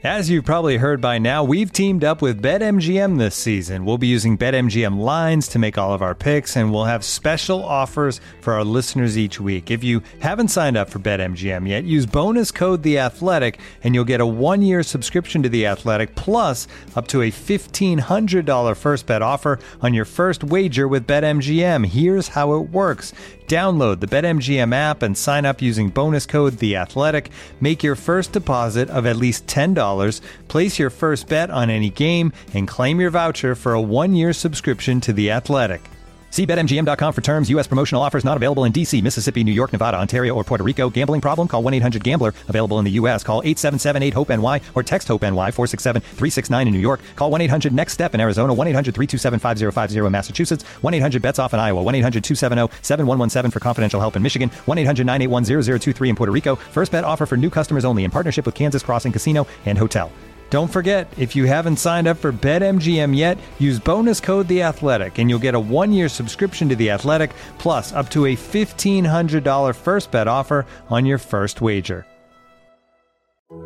As you've probably heard by now, we've teamed up with BetMGM this season. We'll be using BetMGM lines to make all of our picks, and we'll have special offers for our listeners each week. If you haven't signed up for BetMGM yet, use bonus code The Athletic, and you'll get a 1-year subscription to The Athletic, plus up to a $1,500 first bet offer on your first wager with BetMGM. Here's how it works. Download the BetMGM app and sign up using bonus code The Athletic. Make your first deposit of at least $10. Place your first bet on any game and claim your voucher for a 1-year subscription to The Athletic. See BetMGM.com for terms. U.S. promotional offers not available in D.C., Mississippi, New York, Nevada, Ontario, or Puerto Rico. Gambling problem? Call 1-800-GAMBLER. Available in the U.S. Call 877-8-HOPE-NY or text HOPE-NY 467-369 in New York. Call 1-800-NEXT-STEP in Arizona. 1-800-327-5050 in Massachusetts. 1-800-BETS-OFF in Iowa. 1-800-270-7117 for confidential help in Michigan. 1-800-981-0023 in Puerto Rico. First bet offer for new customers only in partnership with Kansas Crossing Casino and Hotel. Don't forget, if you haven't signed up for BetMGM yet, use bonus code The Athletic, and you'll get a 1-year subscription to The Athletic, plus up to a $1,500 first bet offer on your first wager. Fields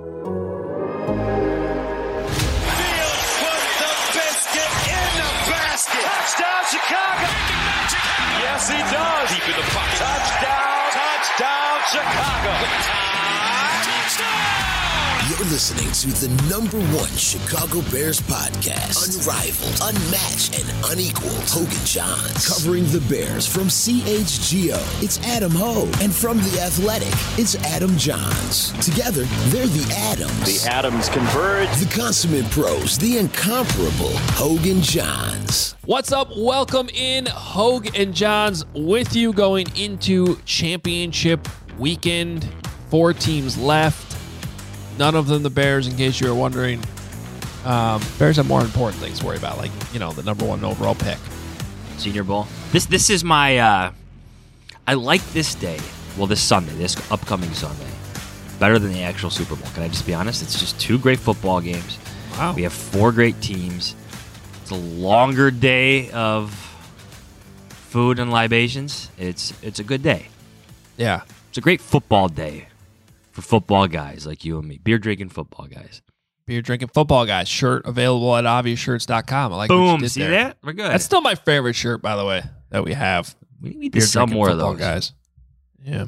put the biscuit in the basket. Touchdown, Chicago. Yes, he does. Deep in the pocket. Touchdown, Chicago. You're listening to the #1 Chicago Bears podcast. Unrivaled, unmatched, and unequaled. Hoge and Johns. Covering the Bears from CHGO, it's Adam Hoge. And from The Athletic, it's Adam Johns. Together, they're the Adams. The Adams converge. The consummate pros, the incomparable Hoge and Johns. What's up? Welcome in. Hoge and Johns with you going into championship weekend. 4 teams left. None of them the Bears, in case you were wondering. Bears have more important things to worry about, like, the #1 overall pick. Senior Bowl. This is my, I like this day, this Sunday, this upcoming Sunday, better than the actual Super Bowl. Can I just be honest? It's just 2 great football games. Wow. We have 4 great teams. It's a longer day of food and libations. It's a good day. Yeah. It's a great football day. For football guys like you and me. Beer drinking football guys. Beer drinking football guys. Shirt available at obviousshirts.com. I like Boom. what you did See there. that? We're good. That's still my favorite shirt, by the way, that we have. We need to sell more of those. Guys. Yeah.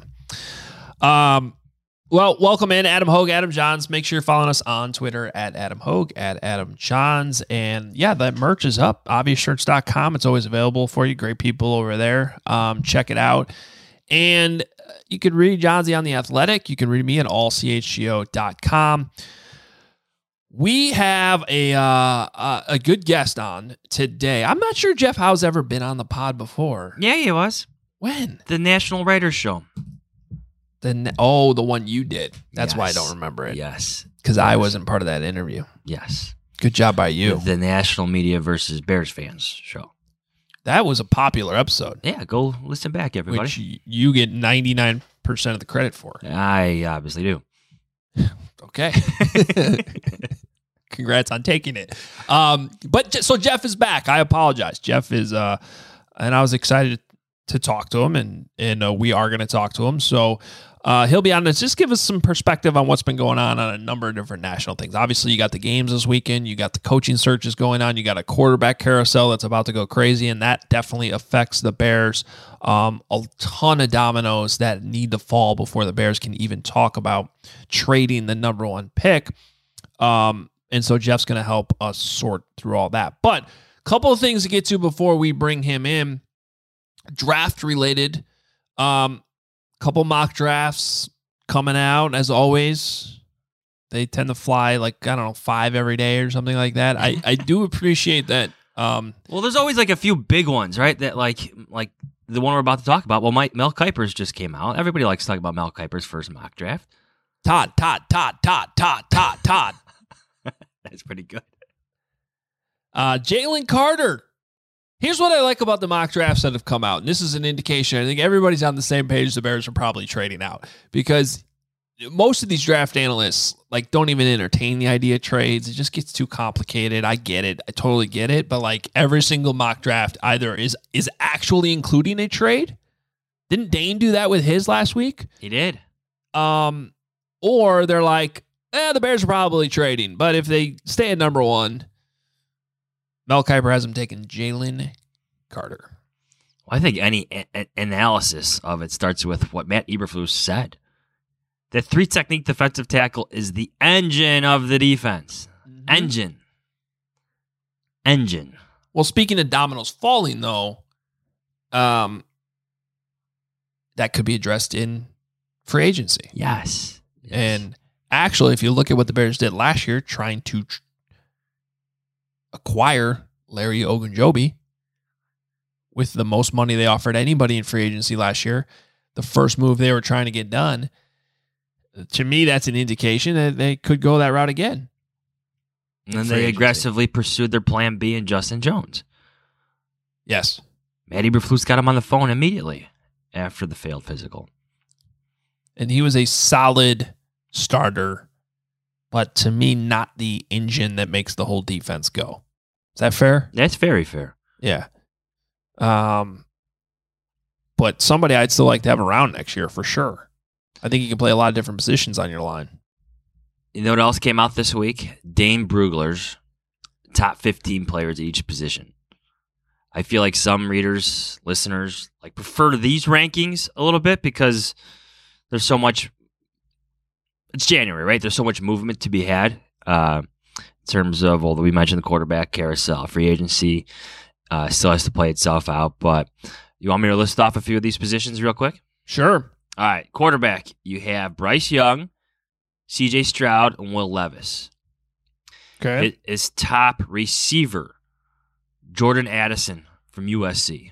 Well, welcome in, Adam Hoge, Adam Johns. Make sure you're following us on Twitter at Adam Hoge, at Adam Johns. And yeah, that merch is up. Obviousshirts.com. It's always available for you. Great people over there. Check it out. And you can read Johnsy on The Athletic. You can read me at allchgo.com. We have a good guest on today. I'm not sure Jeff Howe's ever been on the pod before. Yeah, he was. When? The National Writers Show. The one you did. That's why I don't remember it. Yes. Because I wasn't part of that interview. Yes. Good job by you. The National Media versus Bears Fans show. That was a popular episode. Yeah, go listen back, everybody. Which you get 99% of the credit for. I obviously do. Okay. Congrats on taking it. So Jeff is back. I apologize. Jeff is, and I was excited to talk to him, and we are going to talk to him. So he'll be on to just give us some perspective on what's been going on a number of different national things. Obviously, you got the games this weekend. You got the coaching searches going on. You got a quarterback carousel that's about to go crazy, and that definitely affects the Bears. A ton of dominoes that need to fall before the Bears can even talk about trading the #1 pick. And so Jeff's going to help us sort through all that. But a couple of things to get to before we bring him in. Draft related. Couple mock drafts coming out, as always. They tend to fly 5 every day or something like that. I do appreciate that. Well, there's always a few big ones, right? That like the one we're about to talk about. Well, Mel Kiper's just came out. Everybody likes to talk about Mel Kiper's first mock draft. Todd. That's pretty good. Jalen Carter. Here's what I like about the mock drafts that have come out. And this is an indication. I think everybody's on the same page. The Bears are probably trading out because most of these draft analysts don't even entertain the idea of trades. It just gets too complicated. I get it. I totally get it. But every single mock draft either is actually including a trade. Didn't Dane do that with his last week? He did. Or they're like, The Bears are probably trading. But if they stay at number 1, Mel Kiper has them taking Jalen Carter. I think any analysis of it starts with what Matt Eberflus said. The 3-technique defensive tackle is the engine of the defense. Mm-hmm. Engine. Well, speaking of dominoes falling, though, that could be addressed in free agency. Yes. And actually, if you look at what the Bears did last year, trying to acquire Larry Ogunjobi with the most money they offered anybody in free agency last year, the first move they were trying to get done, to me, that's an indication that they could go that route again. And then they aggressively pursued their plan B in Justin Jones. Yes. Matt Eberflus got him on the phone immediately after the failed physical. And he was a solid starter, but to me, not the engine that makes the whole defense go. Is that fair? That's very fair. Yeah. But somebody I'd still like to have around next year for sure. I think you can play a lot of different positions on your line. You know what else came out this week? Dane Brugler's top 15 players at each position. I feel like some readers, listeners, prefer these rankings a little bit because there's so much. It's January, right? There's so much movement to be had in terms of, although we mentioned the quarterback carousel, free agency still has to play itself out. But you want me to list off a few of these positions real quick? Sure. All right, quarterback. You have Bryce Young, C.J. Stroud, and Will Levis. Okay. It is top receiver, Jordan Addison from USC.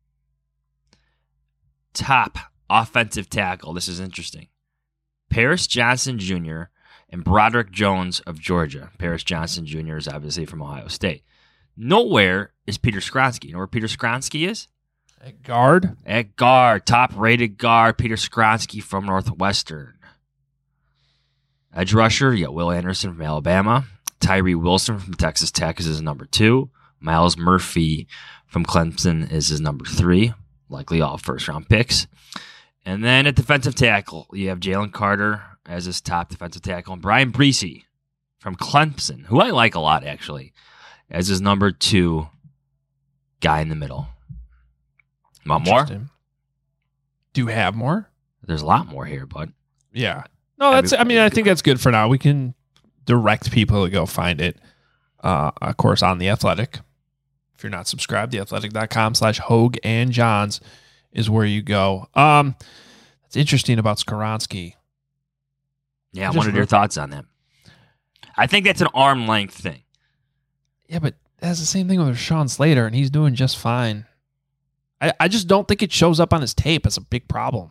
Top offensive tackle. This is interesting. Paris Johnson Jr. and Broderick Jones of Georgia. Paris Johnson Jr. is obviously from Ohio State. Nowhere is Peter Skronsky. You know where Peter Skronsky is? At guard? At guard. Top-rated guard, Peter Skronsky from Northwestern. Edge rusher, you got Will Anderson from Alabama. Tyree Wilson from Texas Tech is his number 2. Miles Murphy from Clemson is his number 3. Likely all first-round picks. And then at defensive tackle, you have Jalen Carter as his top defensive tackle. And Brian Bresee from Clemson, who I like a lot, actually, as his number 2 guy in the middle. Want more? Do you have more? There's a lot more here, bud. Yeah. No, that's. I mean, I think that's good for now. We can direct people to go find it. Of course, on The Athletic. If you're not subscribed, theathletic.com/Hogue and Johns is where you go. That's interesting about Skronsky. Yeah, I wanted your thoughts on that. I think that's an arm length thing. Yeah, but that's the same thing with Rashawn Slater, and he's doing just fine. I just don't think it shows up on his tape as a big problem.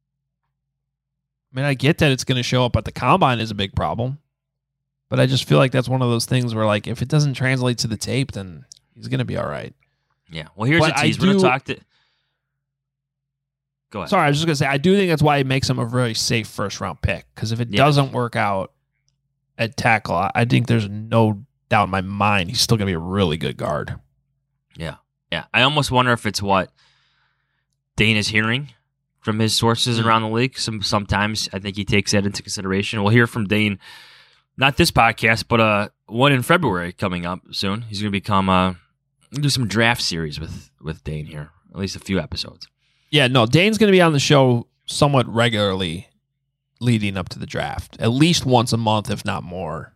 I mean, I get that it's going to show up at the combine as a big problem, but I just feel like that's one of those things where, if it doesn't translate to the tape, then he's going to be all right. Yeah. Well, here's a tease. We're going to talk to. Go ahead. Sorry, I was just going to say, I do think that's why it makes him a very safe first-round pick, because if it doesn't work out at tackle, I think there's no doubt in my mind he's still going to be a really good guard. Yeah. Yeah. I almost wonder if it's what Dane is hearing from his sources around the league. Sometimes I think he takes that into consideration. We'll hear from Dane, not this podcast, but one in February coming up soon. He's going to do some draft series with Dane here, at least a few episodes. Yeah, no, Dane's going to be on the show somewhat regularly leading up to the draft, at least once a month, if not more.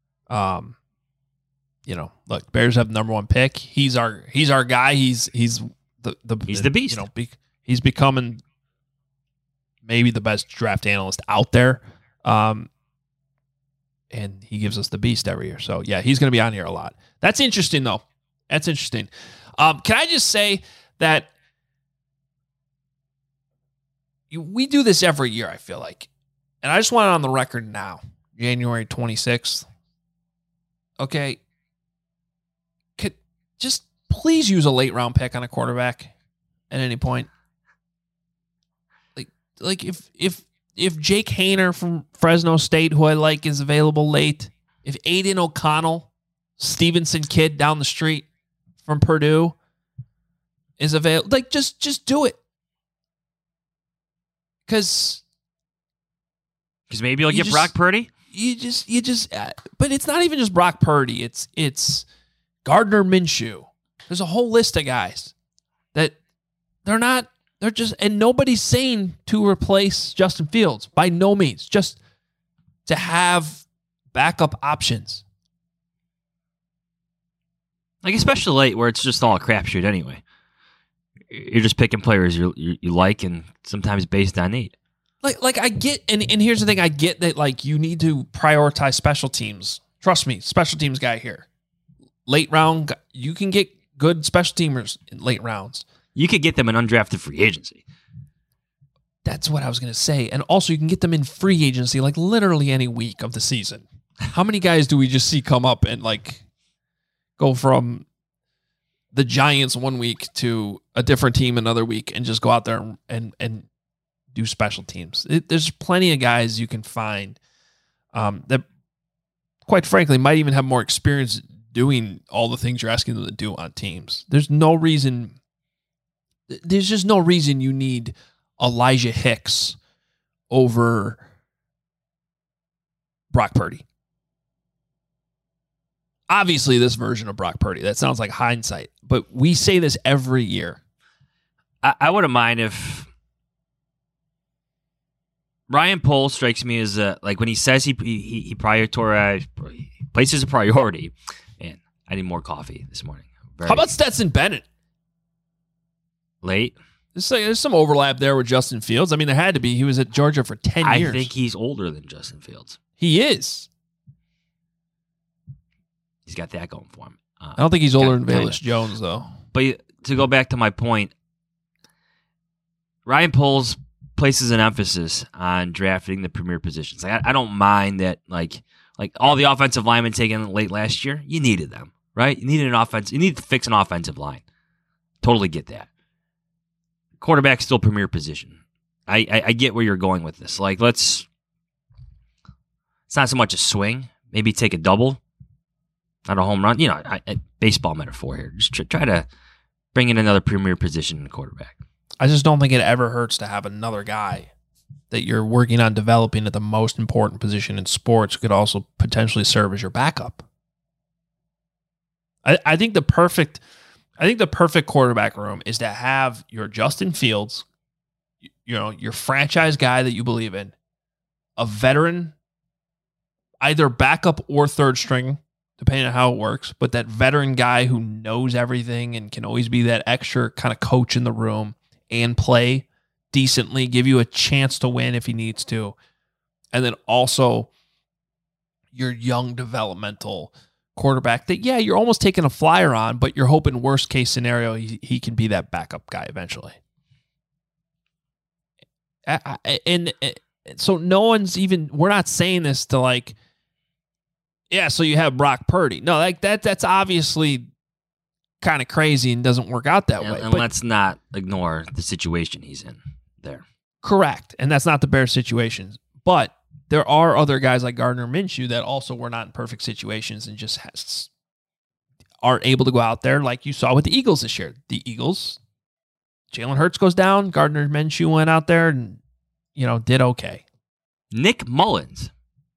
Look, Bears have the number 1 pick. He's our guy. He's the beast. He's becoming maybe the best draft analyst out there. And he gives us the beast every year. So yeah, he's going to be on here a lot. That's interesting though. That's interesting. Can I just say that we do this every year, I feel like. And I just want it on the record now, January 26th. Okay. Just please use a late round pick on a quarterback at any point. Like if Jake Haener from Fresno State, who I like, is available late, if Aiden O'Connell, Stevenson kid down the street from Purdue, is available, just do it. Because maybe you'll get Brock Purdy. but it's not even just Brock Purdy. It's Gardner Minshew. There's a whole list of guys that they're just, and nobody's saying to replace Justin Fields by no means, just to have backup options. Like, especially late where it's just all a crapshoot anyway. You're just picking players you like, and sometimes based on need. Like I get, and here's the thing, I get that like you need to prioritize special teams. Trust me, special teams guy here. Late round, you can get good special teamers in late rounds. You could get them in undrafted free agency. That's what I was going to say. And also you can get them in free agency like literally any week of the season. How many guys do we just see come up and like go from the Giants one week to a different team another week and just go out there and do special teams? There's plenty of guys you can find that, quite frankly, might even have more experience doing all the things you're asking them to do on teams. There's just no reason you need Elijah Hicks over Brock Purdy. Obviously, this version of Brock Purdy. That sounds like hindsight, but we say this every year. I wouldn't mind if Ryan Poles strikes me as like when he says he places a priority. Man, I need more coffee this morning. How about Stetson Bennett? Late. There's some overlap there with Justin Fields. I mean, there had to be. He was at Georgia for 10 years. I think he's older than Justin Fields. He is. He's got that going for him. I don't think he's older than Velus Jones, though. But to go back to my point, Ryan Poles places an emphasis on drafting the premier positions. Like, I don't mind that, like all the offensive linemen taken late last year, you needed them, right? You needed an offense. You need to fix an offensive line. Totally get that. Quarterback still premier position. I get where you're going with this. Like, it's not so much a swing. Maybe take a double, not a home run. You know, baseball metaphor here. Just try to bring in another premier position in the quarterback. I just don't think it ever hurts to have another guy that you're working on developing at the most important position in sports who could also potentially serve as your backup. I think the perfect quarterback room is to have your Justin Fields, your franchise guy that you believe in, a veteran, either backup or third string, depending on how it works, but that veteran guy who knows everything and can always be that extra kind of coach in the room and play decently, give you a chance to win if he needs to. And then also your young developmental quarterback that, yeah, you're almost taking a flyer on, but you're hoping worst case scenario, he can be that backup guy eventually. And so we're not saying this to like, yeah, so you have Brock Purdy. No, like that's obviously kind of crazy and doesn't work out that way. And let's not ignore the situation he's in there. Correct. And that's not the Bears situation. But there are other guys like Gardner Minshew that also were not in perfect situations and just aren't able to go out there like you saw with the Eagles this year. The Eagles, Jalen Hurts goes down. Gardner Minshew went out there and, did okay. Nick Mullins.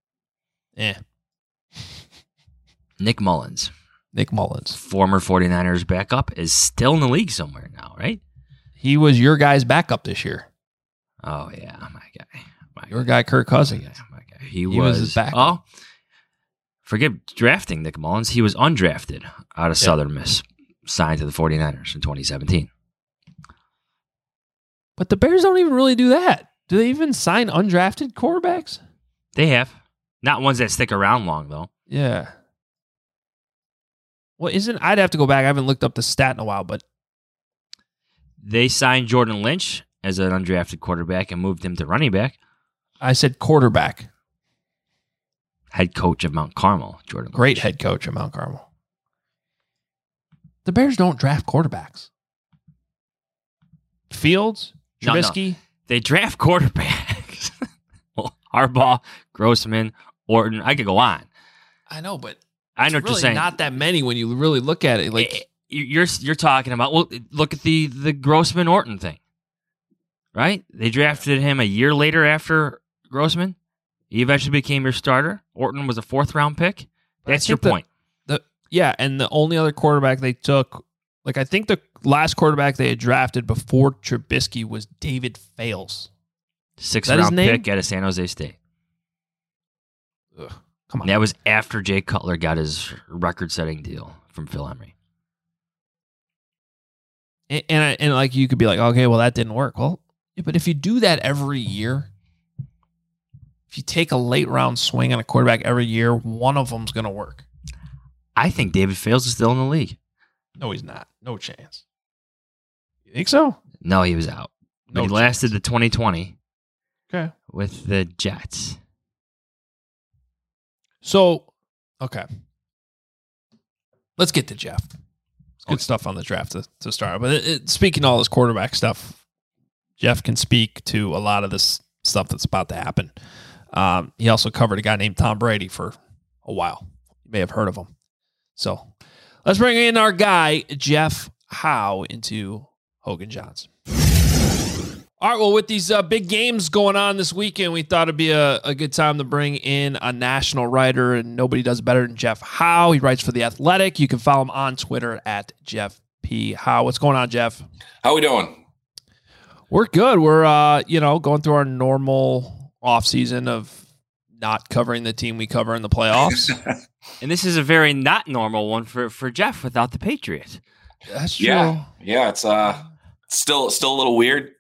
Nick Mullins, former 49ers backup, is still in the league somewhere now, right? He was your guy's backup this year. Oh, yeah, my guy. Your guy, Kirk Cousins. My guy. He was his backup. Oh, forget drafting Nick Mullins. He was undrafted out of Southern Miss, signed to the 49ers in 2017. But the Bears don't even really do that. Do they even sign undrafted quarterbacks? They have. Not ones that stick around long, though. Yeah. Well, I'd have to go back. I haven't looked up the stat in a while, but they signed Jordan Lynch as an undrafted quarterback and moved him to running back. I said quarterback. Head coach of Mount Carmel, Jordan Lynch. Great head coach of Mount Carmel. The Bears don't draft quarterbacks. Fields, Trubisky. No. They draft quarterbacks. Well, Harbaugh, Grossman, Orton. I could go on. I know, but I know what you're saying. Not that many when you really look at it. Like you're talking about. Well, look at the Grossman Orton thing, right? They drafted him a year later after Grossman. He eventually became your starter. Orton was a 4th-round pick. That's your point. And the only other quarterback they took, I think the last quarterback they had drafted before Trubisky was David Fales. 6th-round pick out of San Jose State. Ugh, come on. And that was after Jay Cutler got his record-setting deal from Phil Emery. And like you could be like, okay, well that didn't work. Well, yeah, but if you do that every year, if you take a late round swing on a quarterback every year, one of them's going to work. I think David Fales is still in the league. No, he's not. No chance. You think so? No, he was out. But he lasted the 2020 with the Jets. So, okay. Let's get to Jeff. Good stuff on the draft to start. But speaking of all this quarterback stuff, Jeff can speak to a lot of this stuff that's about to happen. He also covered a guy named Tom Brady for a while. You may have heard of him. So let's bring in our guy, Jeff Howe, into Hogan Johns. All right, well, with these big games going on this weekend, we thought it'd be a good time to bring in a national writer, and nobody does better than Jeff Howe. He writes for The Athletic. You can follow him on Twitter at Jeff P. Howe. What's going on, Jeff? How we doing? We're good. We're going through our normal offseason of not covering the team we cover in the playoffs. And this is a very not normal one for Jeff without the Patriots. That's true. Yeah, it's still a little weird.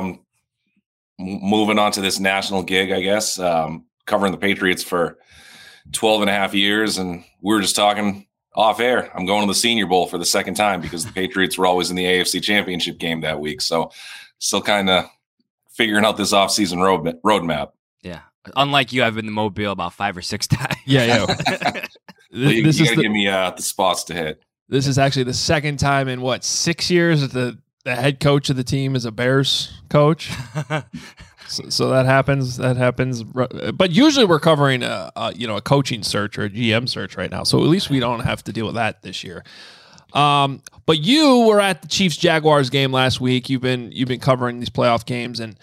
Moving on to this national gig, I guess, covering the Patriots for 12 and a half years. And we were just talking off air. I'm going to the Senior Bowl for the second time because the Patriots were always in the AFC Championship game that week. So still kind of figuring out this offseason roadmap. Yeah. Unlike you, I've been to Mobile about 5 or 6 times. Yeah. You got to give me the spots to hit. This is actually the second time in 6 years that the head coach of the team is a Bears coach. so that happens. But usually we're covering a coaching search or a GM search right now. So at least we don't have to deal with that this year. But you were at the Chiefs-Jaguars game last week. You've been covering these playoff games, and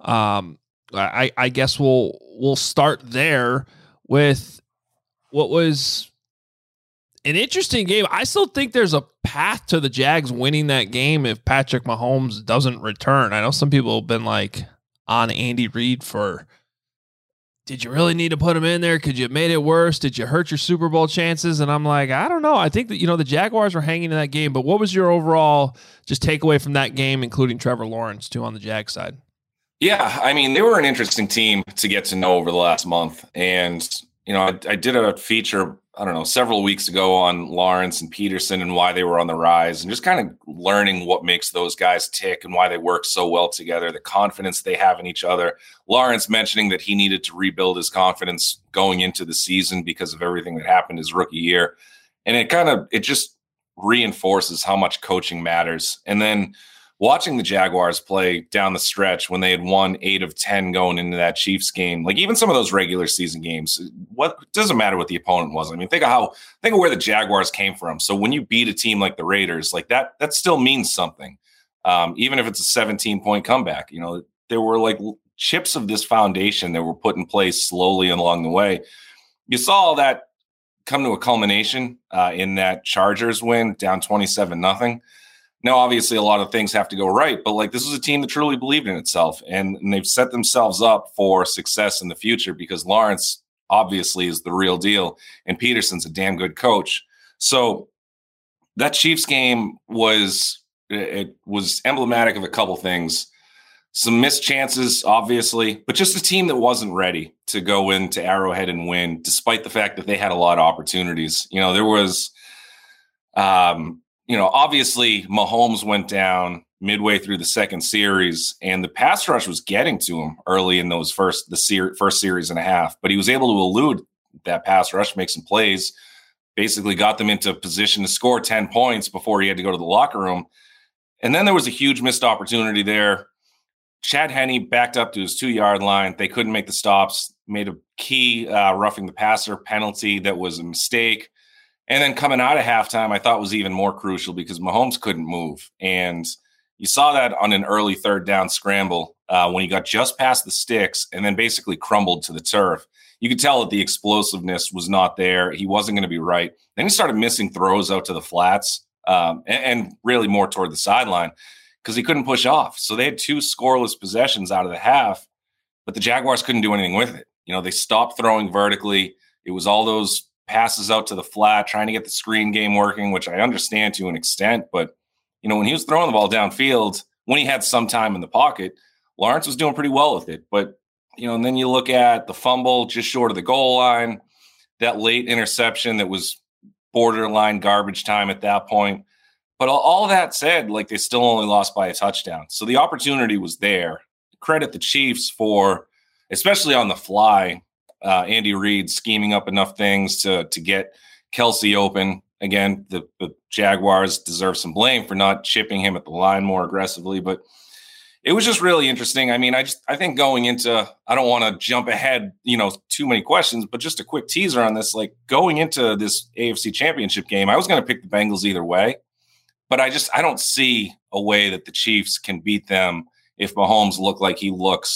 I guess we'll start there with what was an interesting game. I still think there's a path to the Jags winning that game if Patrick Mahomes doesn't return. I know some people have been on Andy Reid for, did you really need to put him in there? Could you have made it worse? Did you hurt your Super Bowl chances? And I'm like, I don't know. I think that, the Jaguars were hanging in that game, but what was your overall just takeaway from that game, including Trevor Lawrence too on the Jags side? Yeah, I mean, they were an interesting team to get to know over the last month. And, I did a feature, several weeks ago on Lawrence and Peterson and why they were on the rise and just kind of learning what makes those guys tick and why they work so well together, the confidence they have in each other. Lawrence mentioning that he needed to rebuild his confidence going into the season because of everything that happened his rookie year. And it just reinforces how much coaching matters. And then watching the Jaguars play down the stretch when they had won 8 of 10 going into that Chiefs game, even some of those regular season games, what doesn't matter what the opponent was. I mean, think of where the Jaguars came from. So when you beat a team like the Raiders, that still means something. Even if it's a 17-point comeback, there were chips of this foundation that were put in place slowly along the way. You saw all that come to a culmination in that Chargers win down 27-0. Now, obviously, a lot of things have to go right, but this was a team that truly believed in itself, and they've set themselves up for success in the future because Lawrence obviously is the real deal, and Peterson's a damn good coach. So that Chiefs game was emblematic of a couple things. Some missed chances, obviously, but just a team that wasn't ready to go into Arrowhead and win, despite the fact that they had a lot of opportunities. There was obviously Mahomes went down midway through the second series and the pass rush was getting to him early in those first series and a half, but he was able to elude that pass rush, make some plays, basically got them into position to score 10 points before he had to go to the locker room. And then there was a huge missed opportunity there. Chad Henne backed up to his 2-yard line. They couldn't make the stops, made a key roughing the passer penalty that was a mistake. And then coming out of halftime, I thought was even more crucial because Mahomes couldn't move. And, You saw that on an early third down scramble when he got just past the sticks and then basically crumbled to the turf. You could tell that the explosiveness was not there. He wasn't going to be right. Then he started missing throws out to the flats and really more toward the sideline because he couldn't push off. So they had 2 scoreless possessions out of the half, but the Jaguars couldn't do anything with it. They stopped throwing vertically. It was all those passes out to the flat, trying to get the screen game working, which I understand to an extent. But, when he was throwing the ball downfield, when he had some time in the pocket, Lawrence was doing pretty well with it. But, and then you look at the fumble just short of the goal line, that late interception that was borderline garbage time at that point. But all that said, they still only lost by a touchdown. So the opportunity was there. Credit the Chiefs for, especially on the fly, Andy Reid scheming up enough things to get Kelsey open. Again, the Jaguars deserve some blame for not chipping him at the line more aggressively, but it was just really interesting. I mean, I think going into, I don't want to jump ahead, too many questions, but just a quick teaser on this, going into this AFC Championship game, I was going to pick the Bengals either way, but I don't see a way that the Chiefs can beat them if Mahomes looks like he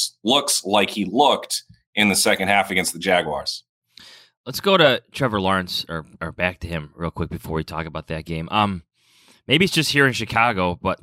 looked in the second half against the Jaguars. Let's go to Trevor Lawrence or back to him real quick before we talk about that game. Maybe it's just here in Chicago, but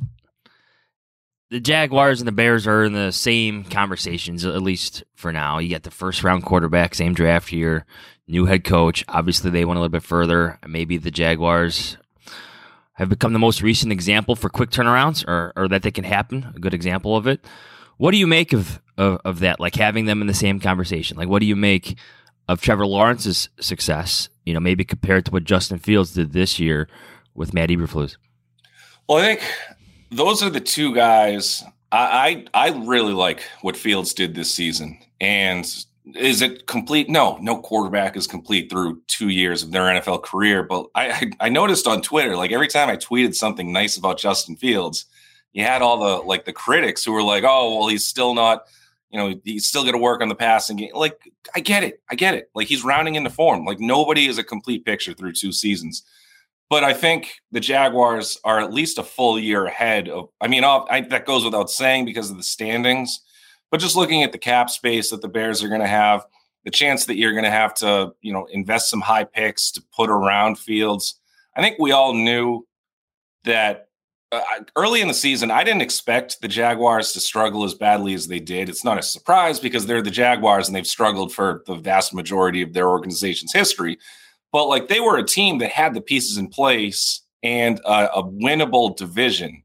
the Jaguars and the Bears are in the same conversations, at least for now. You got the first-round quarterback, same draft year, new head coach. Obviously, they went a little bit further. Maybe the Jaguars have become the most recent example for quick turnarounds or that they can happen, a good example of it. What do you make of that, having them in the same conversation? What do you make of Trevor Lawrence's success, maybe compared to what Justin Fields did this year with Matt Eberflus? Well, I think those are the 2 guys. I really like what Fields did this season. And is it complete? No quarterback is complete through 2 years of their NFL career. But I noticed on Twitter, every time I tweeted something nice about Justin Fields, you had all the critics who were like, oh, well, he's still not, he's still going to work on the passing game. I get it. He's rounding into form. Nobody is a complete picture through 2 seasons. But I think the Jaguars are at least a full year ahead of, that goes without saying because of the standings, but just looking at the cap space that the Bears are going to have, the chance that you're going to have to, invest some high picks to put around Fields. I think we all knew that early in the season, I didn't expect the Jaguars to struggle as badly as they did. It's not a surprise because they're the Jaguars and they've struggled for the vast majority of their organization's history. But they were a team that had the pieces in place and a winnable division.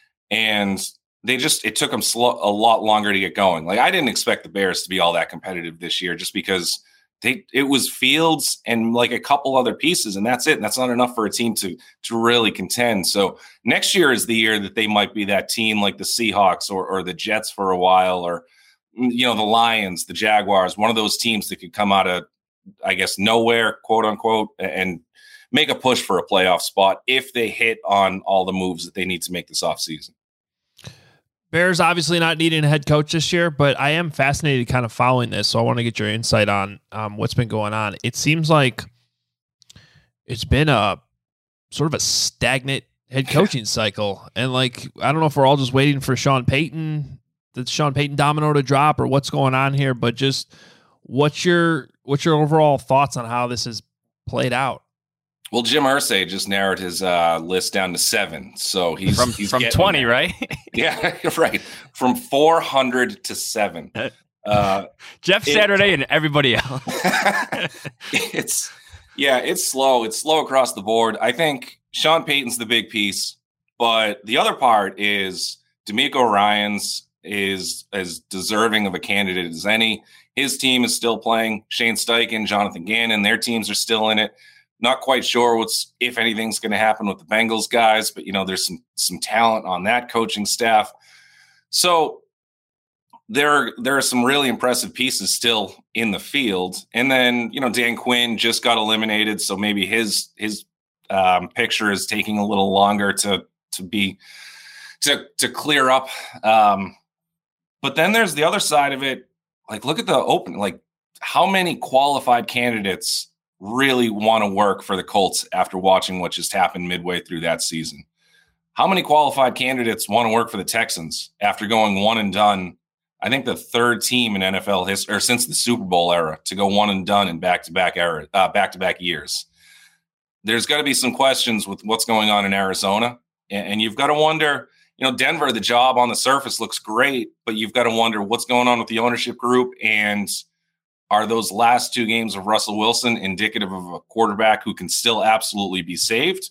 And it took them a lot longer to get going. I didn't expect the Bears to be all that competitive this year just because it was Fields and a couple other pieces, and that's it. And that's not enough for a team to really contend. So next year is the year that they might be that team like the Seahawks or the Jets for a while, or, the Lions, the Jaguars, one of those teams that could come out of, I guess, nowhere, quote unquote, and make a push for a playoff spot if they hit on all the moves that they need to make this offseason. Bears obviously not needing a head coach this year, but I am fascinated kind of following this, so I want to get your insight on what's been going on. It seems like it's been a sort of a stagnant head coaching cycle, and I don't know if we're all just waiting for the Sean Payton domino to drop, or what's going on here. But just what's your overall thoughts on how this has played out? Well, Jim Irsay just narrowed his list down to 7. So he's from 20, there. Right? Yeah, right. From 400 to 7. Jeff Saturday and everybody else. It's slow. It's slow across the board. I think Sean Payton's the big piece, but the other part is DeMeco Ryans is as deserving of a candidate as any. His team is still playing. Shane Steichen, Jonathan Gannon, their teams are still in it. Not quite sure if anything's going to happen with the Bengals guys, but there's some talent on that coaching staff. So there are some really impressive pieces still in the field. And then, Dan Quinn just got eliminated, so maybe his picture is taking a little longer to clear up. But then there's the other side of it. Look at the open, how many qualified candidates really want to work for the Colts after watching what just happened midway through that season. how many qualified candidates want to work for the Texans after going one and done? I think the third team in NFL history, or since the Super Bowl era, to go one and done in back-to-back years. There's got to be some questions with what's going on in Arizona, and you've got to wonder. Denver, the job on the surface looks great, but you've got to wonder what's going on with the ownership group, and are those last 2 games of Russell Wilson indicative of a quarterback who can still absolutely be saved?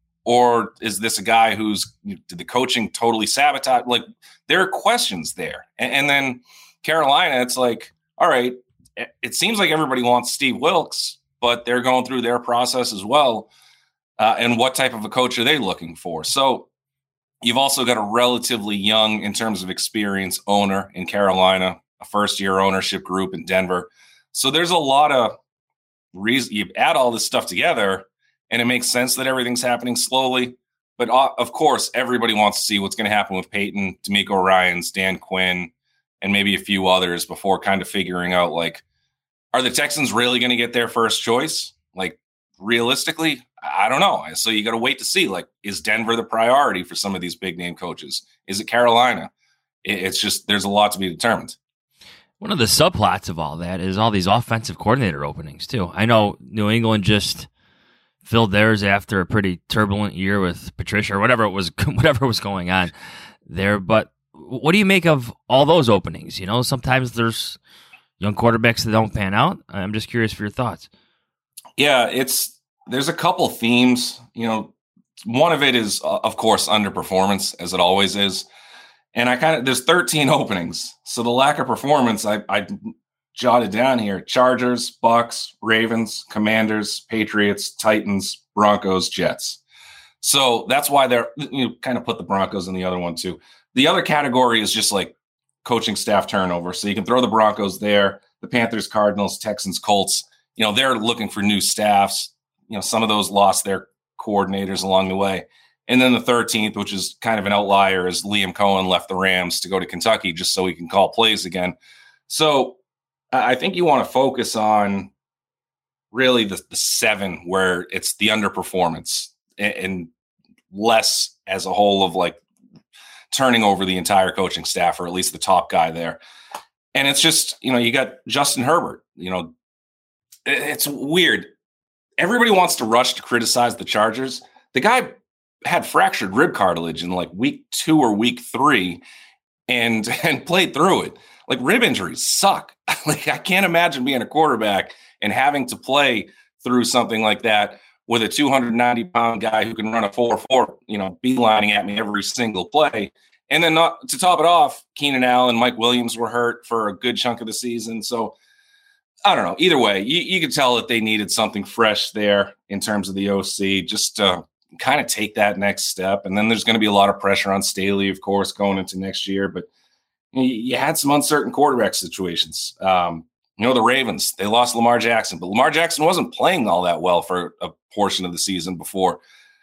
Or is this a guy did the coaching totally sabotage? Like, there are questions there. And then Carolina, it's like, all right, it seems like everybody wants Steve Wilks, but they're going through their process as well. And what type of a coach are they looking for? So you've also got a relatively young, in terms of experience, owner in Carolina, a first-year ownership group in Denver. So there's a lot of reason. You add all this stuff together, and it makes sense that everything's happening slowly. But of course, everybody wants to see what's going to happen with Peyton, D'Amico Ryans, Dan Quinn, and maybe a few others before kind of figuring out, like, are the Texans really going to get their first choice? Like, realistically, I don't know. So you got to wait to see, like, is Denver the priority for some of these big name coaches? Is it Carolina? It's just, there's a lot to be determined. One of the subplots of all that is all these offensive coordinator openings too. I know New England just filled theirs after a pretty turbulent year with Patricia or whatever was going on there. But what do you make of all those openings? Sometimes there's young quarterbacks that don't pan out. I'm just curious for your thoughts. Yeah, there's a couple themes. One of it is, of course, underperformance, as it always is. And there's 13 openings. So the lack of performance, I jotted down here: Chargers, Bucks, Ravens, Commanders, Patriots, Titans, Broncos, Jets. So that's why kind of put the Broncos in the other one too. The other category is just like coaching staff turnover. So you can throw the Broncos there, the Panthers, Cardinals, Texans, Colts. They're looking for new staffs. Some of those lost their coordinators along the way. And then the 13th, which is kind of an outlier, is Liam Cohen left the Rams to go to Kentucky just so he can call plays again. So I think you want to focus on really the 7 where it's the underperformance and less as a whole of like turning over the entire coaching staff, or at least the top guy there. And it's just, you got Justin Herbert. It's weird. Everybody wants to rush to criticize the Chargers. The guy had fractured rib cartilage in like week 2 or week 3 and played through it. Like, rib injuries suck. Like, I can't imagine being a quarterback and having to play through something like that with a 290-pound guy who can run a 4.4, beelining at me every single play. And then not to top it off, Keenan Allen, Mike Williams were hurt for a good chunk of the season. So I don't know. Either way, you could tell that they needed something fresh there in terms of the OC, just to kind of take that next step. And then there's going to be a lot of pressure on Staley, of course, going into next year. But you had some uncertain quarterback situations. The Ravens, they lost Lamar Jackson, but Lamar Jackson wasn't playing all that well for a portion of the season before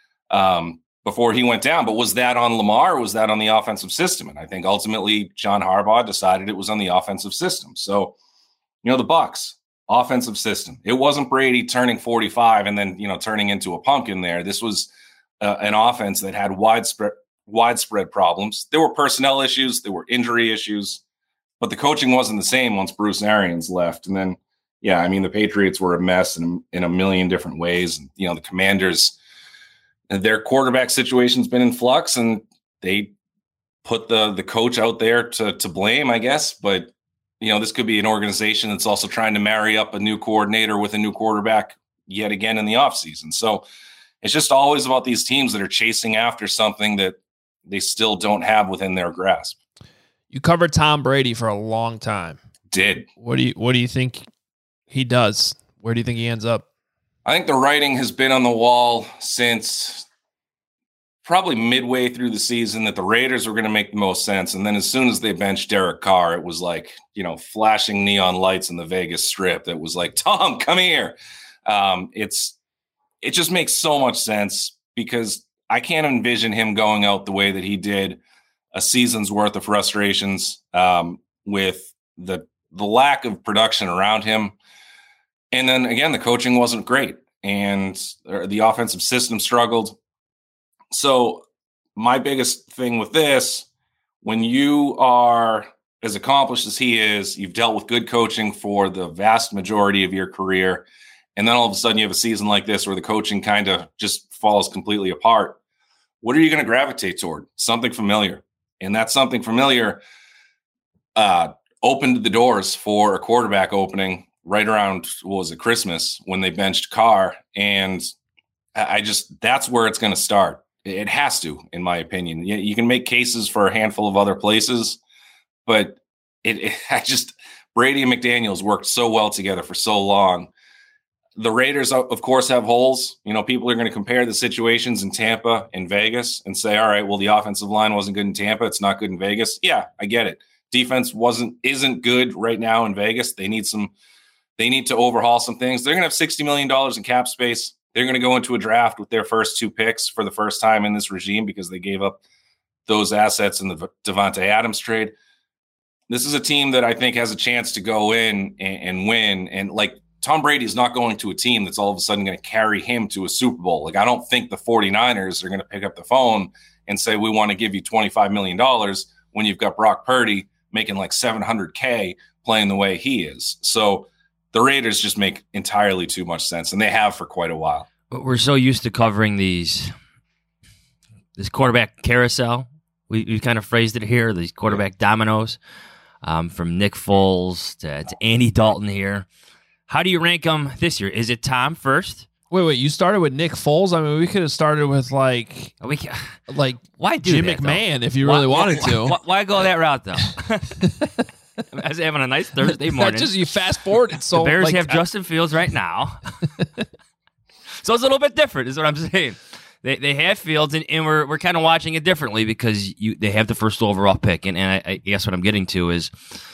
he went down. But was that on Lamar, or was that on the offensive system? And I think ultimately John Harbaugh decided it was on the offensive system. So, the Bucs, offensive system. It wasn't Brady turning 45 and then, turning into a pumpkin there. This was an offense that had widespread problems. There were personnel issues. There were injury issues. But the coaching wasn't the same once Bruce Arians left. And then, the Patriots were a mess in a million different ways. And, the Commanders, their quarterback situation's been in flux, and they put the coach out there to blame, I guess. But, this could be an organization that's also trying to marry up a new coordinator with a new quarterback yet again in the offseason. So it's just always about these teams that are chasing after something that they still don't have within their grasp. You covered Tom Brady for a long time. Did. What do you think he does? Where do you think he ends up? I think the writing has been on the wall since probably midway through the season that the Raiders were going to make the most sense. And then as soon as they benched Derek Carr, it was like, flashing neon lights in the Vegas Strip. That was like, Tom, come here. It just makes so much sense, because I can't envision him going out the way that he did, a season's worth of frustrations with the lack of production around him. And then again, the coaching wasn't great, and the offensive system struggled. So my biggest thing with this, when you are as accomplished as he is, you've dealt with good coaching for the vast majority of your career, and then all of a sudden you have a season like this where the coaching kind of just falls completely apart. What are you going to gravitate toward? Something familiar. And that something familiar opened the doors for a quarterback opening right around, Christmas, when they benched Carr. And that's where it's going to start. It has to, in my opinion. You can make cases for a handful of other places, but Brady and McDaniels worked so well together for so long. The Raiders, of course, have holes. People are going to compare the situations in Tampa and Vegas and say, all right, well, the offensive line wasn't good in Tampa. It's not good in Vegas. Yeah, I get it. Defense isn't good right now in Vegas. They need to overhaul some things. They're going to have $60 million in cap space. They're going to go into a draft with their first 2 picks for the first time in this regime because they gave up those assets in the Devontae Adams trade. This is a team that I think has a chance to go in and win. And Tom Brady is not going to a team that's all of a sudden going to carry him to a Super Bowl. I don't think the 49ers are going to pick up the phone and say, we want to give you $25 million when you've got Brock Purdy making $700K playing the way he is. So the Raiders just make entirely too much sense, and they have for quite a while. But we're so used to covering this quarterback carousel. We kind of phrased it here, these quarterback dominoes, from Nick Foles to Andy Dalton here. How do you rank them this year? Is it Tom first? Wait, you started with Nick Foles? I mean, we could have started with why do Jim that, McMahon though? if you really wanted to. Why go that route, though? I was having a nice Thursday morning. Just you fast forward. So the Bears have Justin Fields right now. So it's a little bit different is what I'm saying. They have Fields, and we're kind of watching it differently because they have the first overall pick. And I guess what I'm getting to is,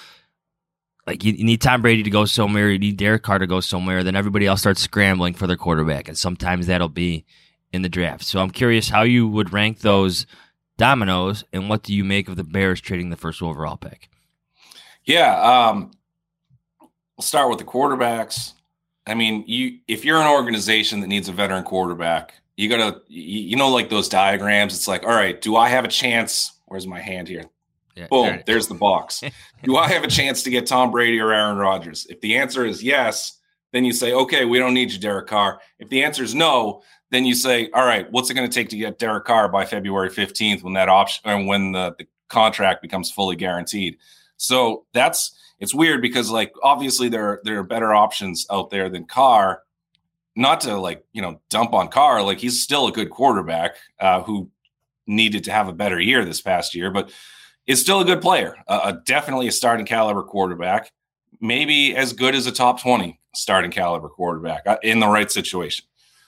you need Tom Brady to go somewhere, you need Derek Carr to go somewhere, then everybody else starts scrambling for their quarterback, and sometimes that'll be in the draft. So I'm curious how you would rank those dominoes, and what do you make of the Bears trading the first overall pick? Yeah, we'll start with the quarterbacks. I mean, if you're an organization that needs a veteran quarterback, you gotta, those diagrams. It's all right, do I have a chance? Where's my hand here? Yeah, boom, there's the box. Do I have a chance to get Tom Brady or Aaron Rodgers? If the answer is yes, then you say, okay, we don't need you, Derek Carr. If the answer is no, then you say, all right, what's it going to take to get Derek Carr by February 15th when that option and when the contract becomes fully guaranteed? So it's weird because obviously there are better options out there than Carr. Not to dump on Carr, he's still a good quarterback who needed to have a better year this past year, but is still a good player, definitely a starting caliber quarterback, maybe as good as a top 20 starting caliber quarterback in the right situation.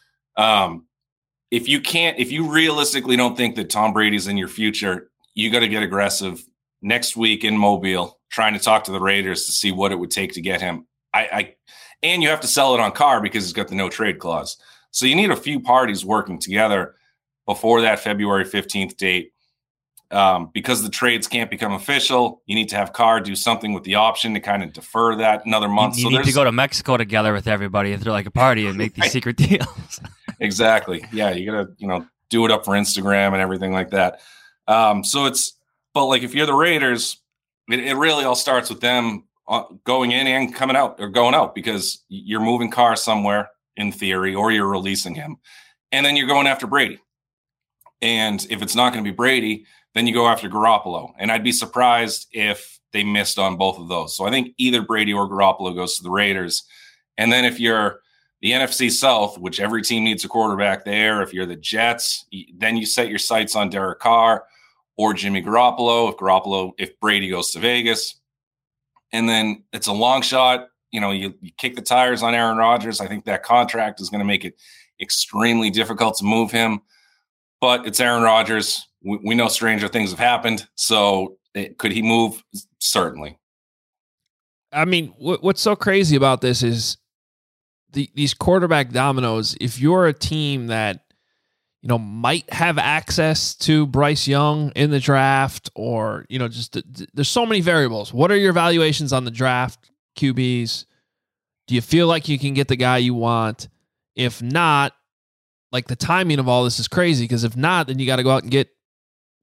If you realistically don't think that Tom Brady's in your future, you got to get aggressive next week in Mobile, trying to talk to the Raiders to see what it would take to get him. And you have to sell it on Carr because he's got the no trade clause. So you need a few parties working together before that February 15th date. Because the trades can't become official, you need to have Carr do something with the option to kind of defer that another month. You need to go to Mexico together with everybody and throw a party and make these secret deals. Exactly. Yeah, you gotta do it up for Instagram and everything like that. But if you're the Raiders, it really all starts with them going in and coming out or going out because you're moving Carr somewhere in theory, or you're releasing him, and then you're going after Brady. And if it's not going to be Brady, then you go after Garoppolo. And I'd be surprised if they missed on both of those. So I think either Brady or Garoppolo goes to the Raiders. And then if you're the NFC South, which every team needs a quarterback there, if you're the Jets, then you set your sights on Derek Carr or Jimmy Garoppolo, if Brady goes to Vegas. And then it's a long shot. You kick the tires on Aaron Rodgers. I think that contract is going to make it extremely difficult to move him. But it's Aaron Rodgers. We know stranger things have happened. So could he move? Certainly. I mean, what's so crazy about this is these quarterback dominoes. If you're a team that, might have access to Bryce Young in the draft or, there's so many variables. What are your evaluations on the draft QBs? Do you feel like you can get the guy you want? If not, the timing of all this is crazy because if not, then you got to go out and get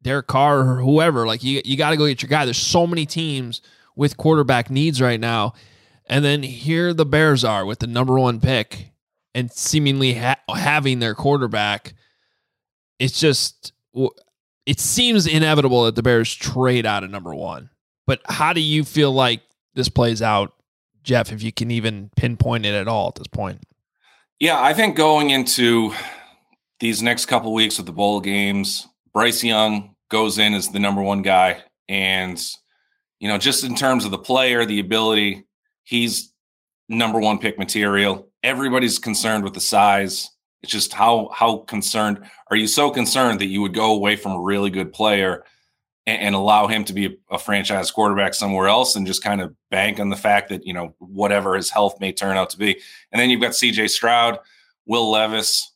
Derek Carr or whoever. Like you got to go get your guy. There's so many teams with quarterback needs right now. And then here the Bears are with the number 1 pick and seemingly having their quarterback. It's just, it seems inevitable that the Bears trade out of number 1. But how do you feel like this plays out, Jeff, if you can even pinpoint it at all at this point? Yeah, I think going into these next couple weeks with the bowl games, Bryce Young goes in as the number 1 guy. And, just in terms of the player, the ability, he's number 1 pick material. Everybody's concerned with the size. It's just how concerned are you? So concerned that you would go away from a really good player and allow him to be a franchise quarterback somewhere else and just kind of bank on the fact that, whatever his health may turn out to be. And then you've got CJ Stroud, Will Levis.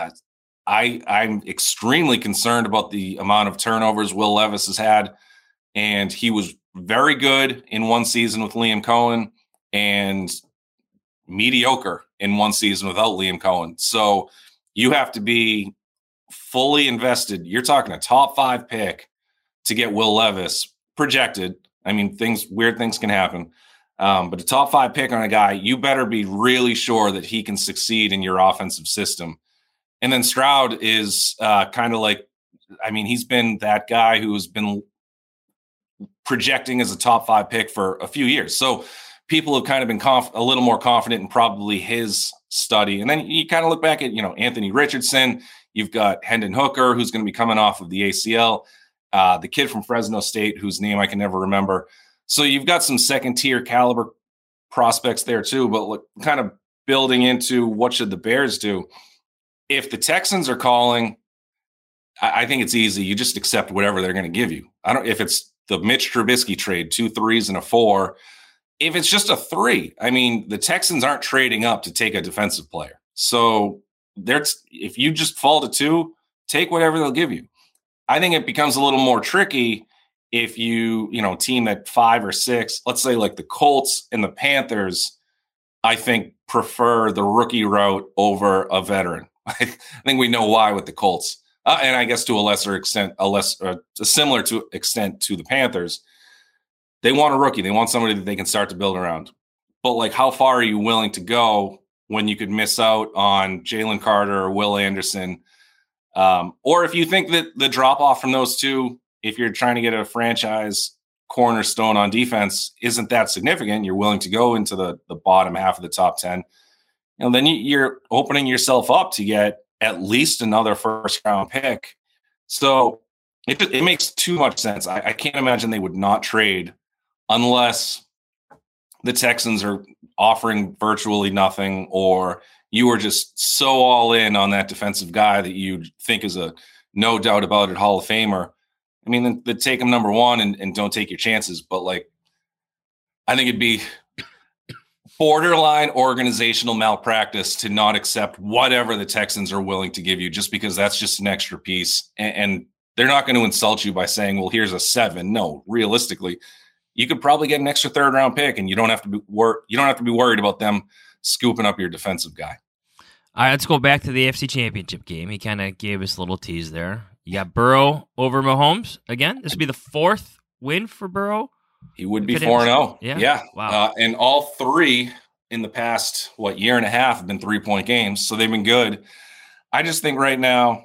I'm extremely concerned about the amount of turnovers Will Levis has had. And he was very good in one season with Liam Cohen and mediocre in one season without Liam Cohen. So you have to be fully invested. You're talking a top 5 pick to get Will Levis projected. I mean, weird things can happen. But a top 5 pick on a guy, you better be really sure that he can succeed in your offensive system. And then Stroud is kind of like, he's been that guy who's been projecting as a top 5 pick for a few years. So people have kind of been a little more confident in probably his study. And then you kind of look back at, Anthony Richardson. You've got Hendon Hooker, who's going to be coming off of the ACL. The kid from Fresno State, whose name I can never remember. So you've got some second-tier caliber prospects there too, but look, kind of building into what should the Bears do. If the Texans are calling, I think it's easy. You just accept whatever they're going to give you. If it's the Mitch Trubisky trade, 2 3s and a 4, if it's just a 3, the Texans aren't trading up to take a defensive player. So if you just fall to 2, take whatever they'll give you. I think it becomes a little more tricky if you team at 5 or 6, let's say like the Colts and the Panthers, I think prefer the rookie route over a veteran. I think we know why with the Colts. And I guess to a lesser extent, similar to extent to the Panthers, they want a rookie. They want somebody that they can start to build around. But like, how far are you willing to go when you could miss out on Jalen Carter or Will Anderson? Or if you think that the drop off from those two, if you're trying to get a franchise cornerstone on defense, isn't that significant, you're willing to go into the bottom half of the top 10, then you're opening yourself up to get at least another first round pick. So it makes too much sense. I can't imagine they would not trade unless the Texans are offering virtually nothing, or you are just so all in on that defensive guy that you think is a no doubt about it Hall of Famer. Then take him number 1 and don't take your chances. But I think it'd be borderline organizational malpractice to not accept whatever the Texans are willing to give you, just because that's just an extra piece. And they're not going to insult you by saying, well, here's a 7. No, realistically, you could probably get an extra 3rd round pick, and you don't have to be worried about them scooping up your defensive guy. All right, let's go back to the AFC Championship game. He kind of gave us a little tease there. You got Burrow over Mahomes again. This would be the 4th win for Burrow. He would be 4-0. Yeah. Wow. And all 3 in the past, year and a half have been 3-point games. So they've been good. I just think right now,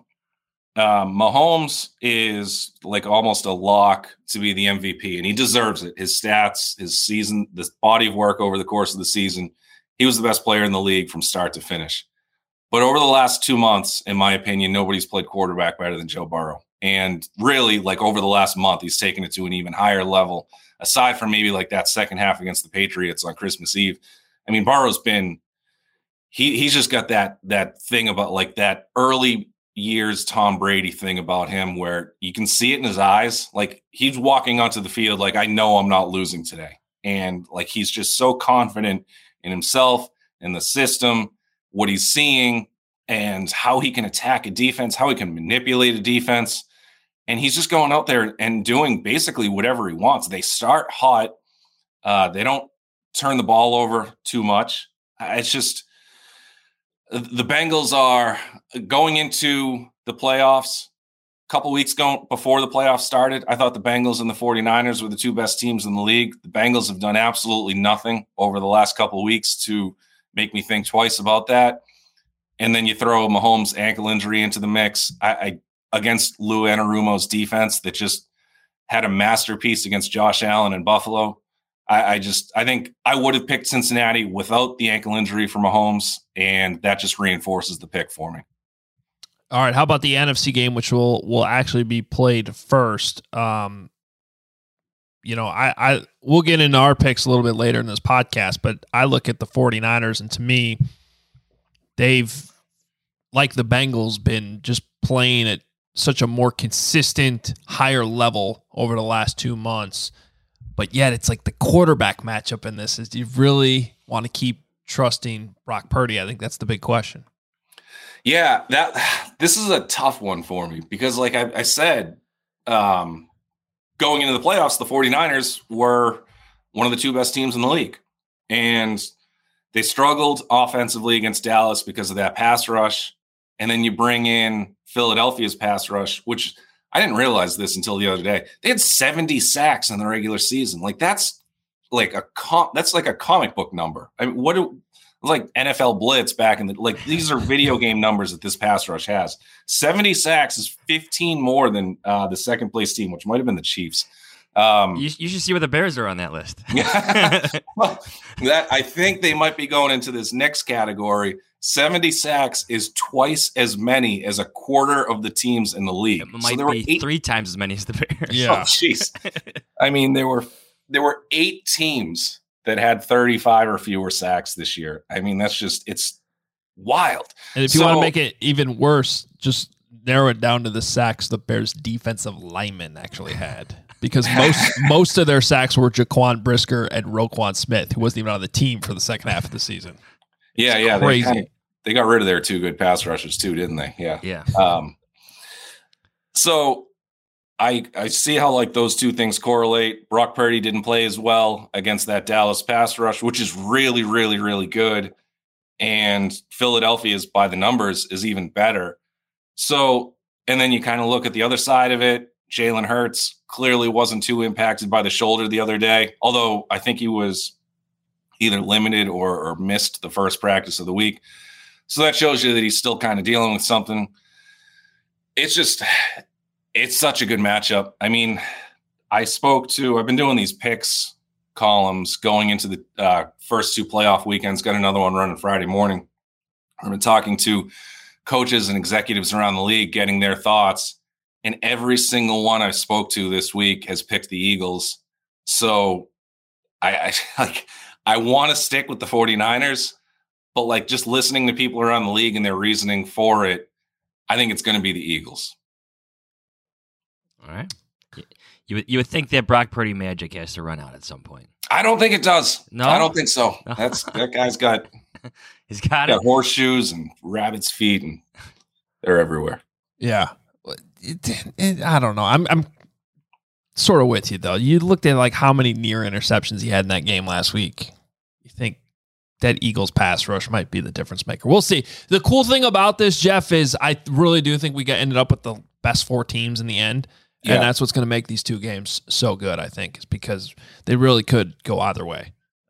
Mahomes is like almost a lock to be the MVP, and he deserves it. His stats, his season, this body of work over the course of the season, he was the best player in the league from start to finish. But over the last 2 months, in my opinion, nobody's played quarterback better than Joe Burrow. And really, over the last month, he's taken it to an even higher level, aside from maybe that second half against the Patriots on Christmas Eve. Burrow's been he's just got that thing about that early years Tom Brady thing about him, where you can see it in his eyes. He's walking onto the field I know I'm not losing today. And he's just so confident in himself, in the system, what he's seeing, and how he can attack a defense, how he can manipulate a defense. And he's just going out there and doing basically whatever he wants. They start hot. They don't turn the ball over too much. It's just the Bengals are going into the playoffs. couple weeks ago before the playoffs started, I thought the Bengals and the 49ers were the two best teams in the league. The Bengals have done absolutely nothing over the last couple of weeks to make me think twice about that. And then you throw Mahomes' ankle injury into the mix. I against Lou Anarumo's defense that just had a masterpiece against Josh Allen in Buffalo. I think I would have picked Cincinnati without the ankle injury for Mahomes, and that just reinforces the pick for me. All right, how about the NFC game, which will actually be played first? We'll get into our picks a little bit later in this podcast, but I look at the 49ers, and to me, they've, like the Bengals, been just playing at such a more consistent, higher level over the last 2 months. But yet it's like the quarterback matchup in this is, do you really want to keep trusting Brock Purdy? I think that's the big question. Yeah, this is a tough one for me because, like I said, going into the playoffs, the 49ers were one of the two best teams in the league. And they struggled offensively against Dallas because of that pass rush. And then you bring in Philadelphia's pass rush, which I didn't realize this until the other day. They had 70 sacks in the regular season. Like that's like a comic book number. I mean, like NFL Blitz back in these are video game numbers that this pass rush has. 70 sacks is 15 more than the second place team, which might have been the Chiefs. You should see where the Bears are on that list. Well, I think they might be going into this next category. 70 sacks is twice as many as a quarter of the teams in the league. It might be 3 times as many as the Bears. Yeah. Oh, jeez. I mean, there were 8 teams that had 35 or fewer sacks this year. I mean, it's wild. And if you want to make it even worse, just narrow it down to the sacks the Bears defensive linemen actually had. Because most of their sacks were Jaquan Brisker and Roquan Smith, who wasn't even on the team for the second half of the season. Yeah, crazy. They got rid of their 2 good pass rushers too, didn't they? Yeah. So I see how like those two things correlate. Brock Purdy didn't play as well against that Dallas pass rush, which is really, really, really good. And Philadelphia's by the numbers is even better. So, and then you kind of look at the other side of it. Jalen Hurts clearly wasn't too impacted by the shoulder the other day, although I think he was either limited or missed the first practice of the week. So that shows you that he's still kind of dealing with something. It's such a good matchup. I mean, I've been doing these picks columns going into the first 2 playoff weekends, got another one running Friday morning. I've been talking to coaches and executives around the league, getting their thoughts. And every single one I spoke to this week has picked the Eagles. So I want to stick with the 49ers, but like just listening to people around the league and their reasoning for it, I think it's going to be the Eagles. All right. You would think that Brock Purdy magic has to run out at some point. I don't think it does. No, I don't think so. That guy's got he's got horseshoes and rabbit's feet, and they're everywhere. Yeah. I don't know. I'm sort of with you though. You looked at like how many near interceptions he had in that game last week. You think that Eagles pass rush might be the difference maker. We'll see. The cool thing about this, Jeff, is I really do think we ended up with the best 4 teams in the end. And that's what's going to make these 2 games so good, I think, is because they really could go either way.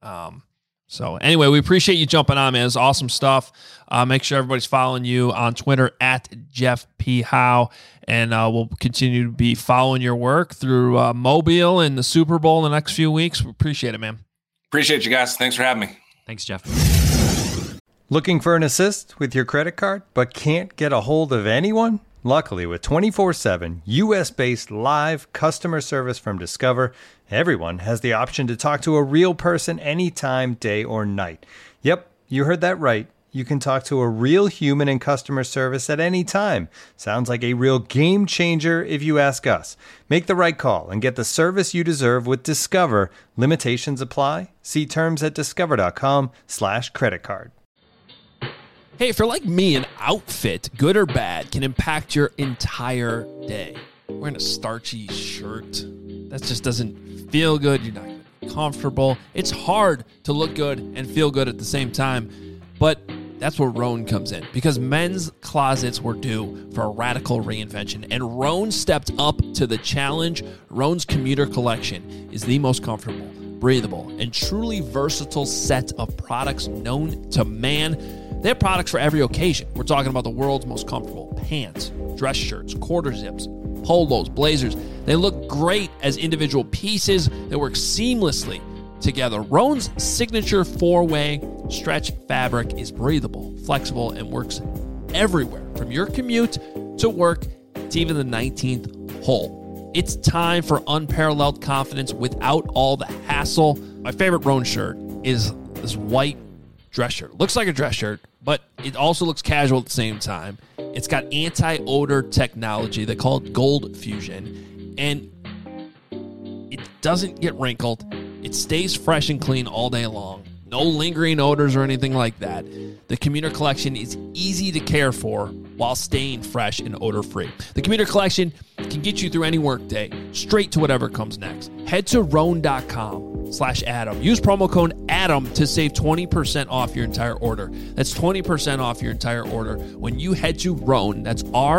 So anyway, we appreciate you jumping on, man. It's awesome stuff. Make sure everybody's following you on Twitter at Jeff P. Howe. And we'll continue to be following your work through Mobile and the Super Bowl in the next few weeks. We appreciate it, man. Appreciate you guys. Thanks for having me. Thanks, Jeff. Looking for an assist with your credit card, but can't get a hold of anyone? Luckily, with 24/7 U.S.-based live customer service from Discover, everyone has the option to talk to a real person anytime, day or night. Yep, you heard that right. You can talk to a real human in customer service at any time. Sounds like a real game changer if you ask us. Make the right call and get the service you deserve with Discover. Limitations apply. See terms at discover.com/creditcard. Hey, if you're like me, an outfit, good or bad, can impact your entire day. Wearing a starchy shirt, that just doesn't feel good. You're not comfortable. It's hard to look good and feel good at the same time, but That's where Rhone comes in, because men's closets were due for a radical reinvention, and Rhone stepped up to the challenge. Rhone's commuter collection is the most comfortable, breathable, and truly versatile set of products known to man. They have products for every occasion. We're talking about the world's most comfortable pants, dress shirts, quarter zips, polos, blazers. They look great as individual pieces that work seamlessly together. Rhone's signature 4-way stretch fabric is breathable, flexible, and works everywhere, from your commute to work to even the 19th hole. It's time for unparalleled confidence without all the hassle. My favorite Rhone shirt is this white dress shirt. Looks like a dress shirt, but it also looks casual at the same time. It's got anti-odor technology. They call it Gold Fusion, and it doesn't get wrinkled. It stays fresh and clean all day long. No lingering odors or anything like that. The Commuter Collection is easy to care for while staying fresh and odor-free. The Commuter Collection can get you through any workday, straight to whatever comes next. Head to Rhone.com/Adam. Use promo code ADAM to save 20% off your entire order. That's 20% off your entire order when you head to Rhone. That's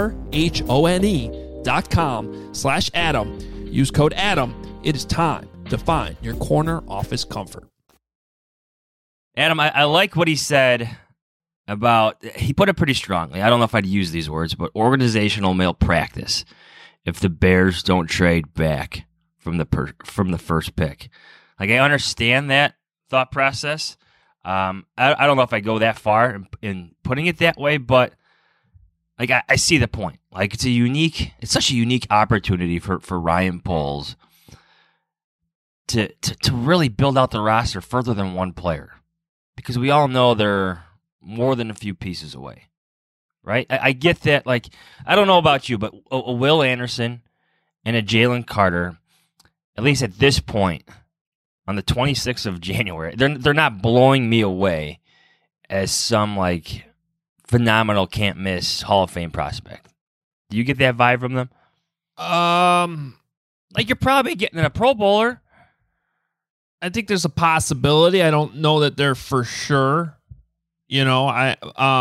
RHONE.com/Adam. Use code ADAM. It is time to find your corner office comfort. Adam, I like what he said about, he put it pretty strongly. I don't know if I'd use these words, but organizational malpractice if the Bears don't trade back from the first pick. Like, I understand that thought process. I don't know if I go that far in putting it that way, but like I see the point. Like, it's such a unique opportunity for Ryan Poles to really build out the roster further than one player, because we all know they're more than a few pieces away, right? I get that. Like, I don't know about you, but a Will Anderson and a Jalen Carter, at least at this point, on the 26th of January, they're not blowing me away as some like phenomenal can't miss Hall of Fame prospect. Do you get that vibe from them? Like, you're probably getting a Pro Bowler. I think there's a possibility. I don't know that they're for sure. But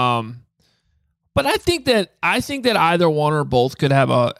I think that either one or both could have a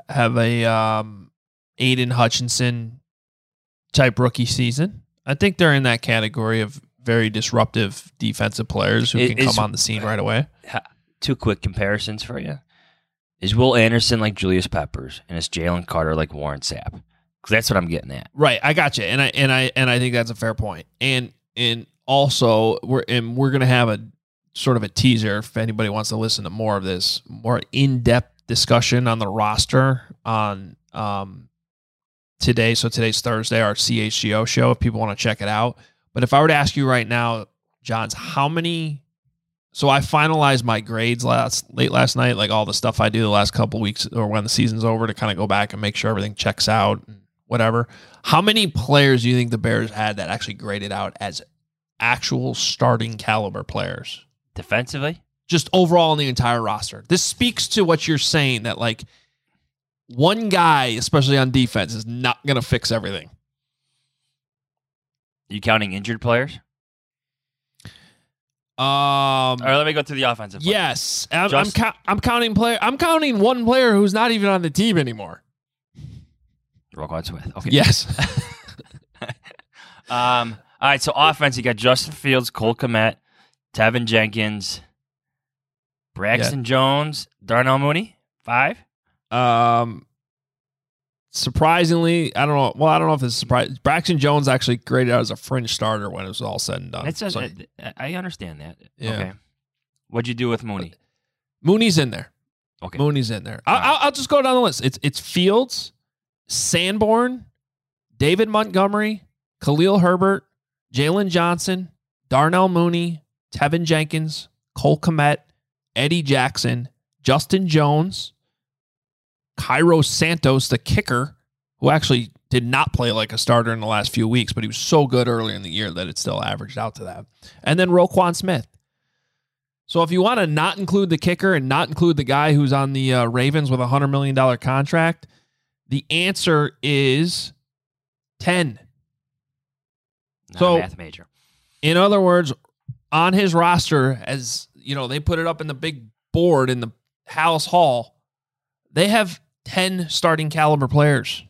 Aiden Hutchinson type rookie season. I think they're in that category of very disruptive defensive players who can come on the scene right away. Two quick comparisons for you. Is Will Anderson like Julius Peppers, and is Jalen Carter like Warren Sapp? Because that's what I'm getting at. Right, I got you, and I think that's a fair point. And also we're gonna have a sort of a teaser if anybody wants to listen to more of this, more in-depth discussion on the roster on today. So today's Thursday, our CHGO show, if people want to check it out. But if I were to ask you right now, Johns, how many? So I finalized my grades late last night, like all the stuff I do the last couple weeks or when the season's over, to kind of go back and make sure everything checks out and whatever. How many players do you think the Bears had that actually graded out as actual starting caliber players? Defensively? Just overall in the entire roster. This speaks to what you're saying, that like one guy, especially on defense, is not going to fix everything. You counting injured players? All right, let me go through the offensive. Yes, I'm counting player. I'm counting one player who's not even on the team anymore. Roquan Smith. Okay. Yes. All right. So offense, you got Justin Fields, Cole Kmet, Tevin Jenkins, Braxton Jones, Darnell Mooney. 5. Surprisingly, I don't know. Well, I don't know if it's a surprise. Braxton Jones actually graded out as a fringe starter when it was all said and done. I understand that. Yeah. Okay. What'd you do with Mooney? Mooney's in there. Okay. Mooney's in there. I'll just go down the list. It's Fields, Sanborn, David Montgomery, Khalil Herbert, Jalen Johnson, Darnell Mooney, Tevin Jenkins, Cole Kmet, Eddie Jackson, Justin Jones, Cairo Santos, the kicker, who actually did not play like a starter in the last few weeks, but he was so good earlier in the year that it still averaged out to that. And then Roquan Smith. So if you want to not include the kicker and not include the guy who's on the Ravens with a $100 million contract, the answer is 10. Not so, a math major. In other words, on his roster, as you know, they put it up in the big board in the House Hall. They have 10 starting caliber players.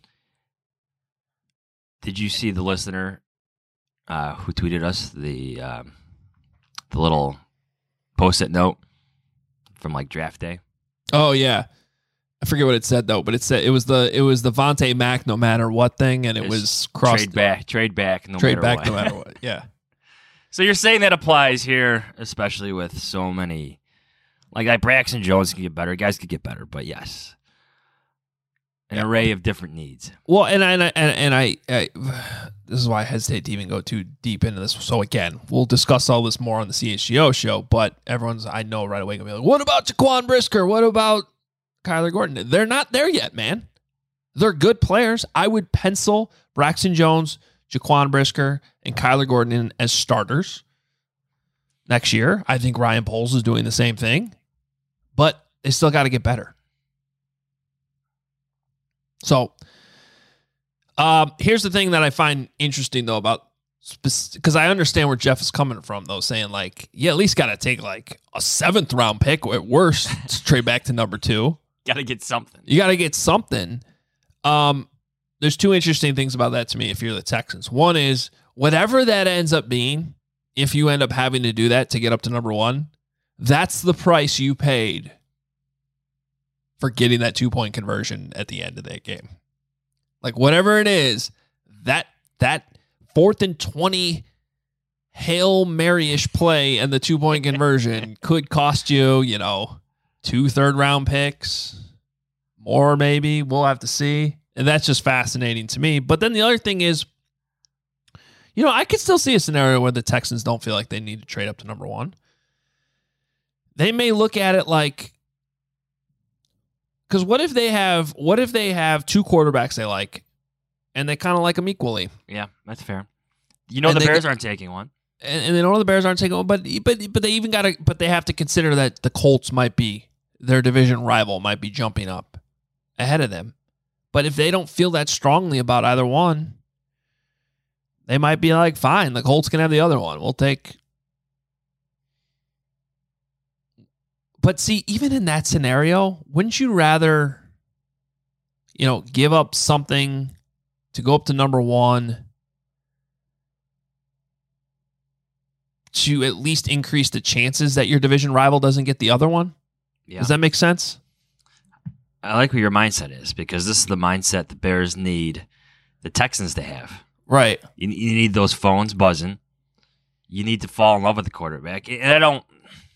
Did you see the listener who tweeted us the little post-it note from like draft day? Oh yeah, I forget what it said though, but it said it was the Vontae Mack no matter what thing, and it was cross trade back no matter what. Yeah. So you're saying that applies here, especially with so many, like Braxton Jones can get better, guys could get better, but yes, an array of different needs. Well, and I this is why I hesitate to even go too deep into this. So again, we'll discuss all this more on the CHGO show, but everyone's, I know right away, gonna be like, what about Jaquan Brisker? What about Kyler Gordon? They're not there yet, man. They're good players. I would pencil Braxton Jones, Jaquan Brisker, and Kyler Gordon in as starters next year. I think Ryan Poles is doing the same thing, but they still got to get better. So here's the thing that I find interesting, though, about because I understand where Jeff is coming from, though, saying like, you at least got to take like a 7th round pick at worst to trade back to number 2. Got to get something. You got to get something. There's 2 interesting things about that to me if you're the Texans. One is whatever that ends up being, if you end up having to do that to get up to number 1, that's the price you paid for getting that 2-point conversion at the end of that game. Like whatever it is, that 4th and 20 Hail Mary-ish play and the 2-point conversion could cost you, 2 3rd-round picks, more maybe. We'll have to see. And that's just fascinating to me. But then the other thing is, I could still see a scenario where the Texans don't feel like they need to trade up to number 1. They may look at it like, because what if they have 2 quarterbacks they like, and they kind of like them equally? Yeah, that's fair. The Bears aren't taking one, and they know the Bears aren't taking one. But they have to consider that the Colts might be their division rival, might be jumping up ahead of them. But if they don't feel that strongly about either one, they might be like, fine, the Colts can have the other one. We'll take. But see, even in that scenario, wouldn't you rather, give up something to go up to number 1 to at least increase the chances that your division rival doesn't get the other one? Yeah. Does that make sense? I like what your mindset is, because this is the mindset the Bears need the Texans to have. Right. You need those phones buzzing. You need to fall in love with the quarterback. And I don't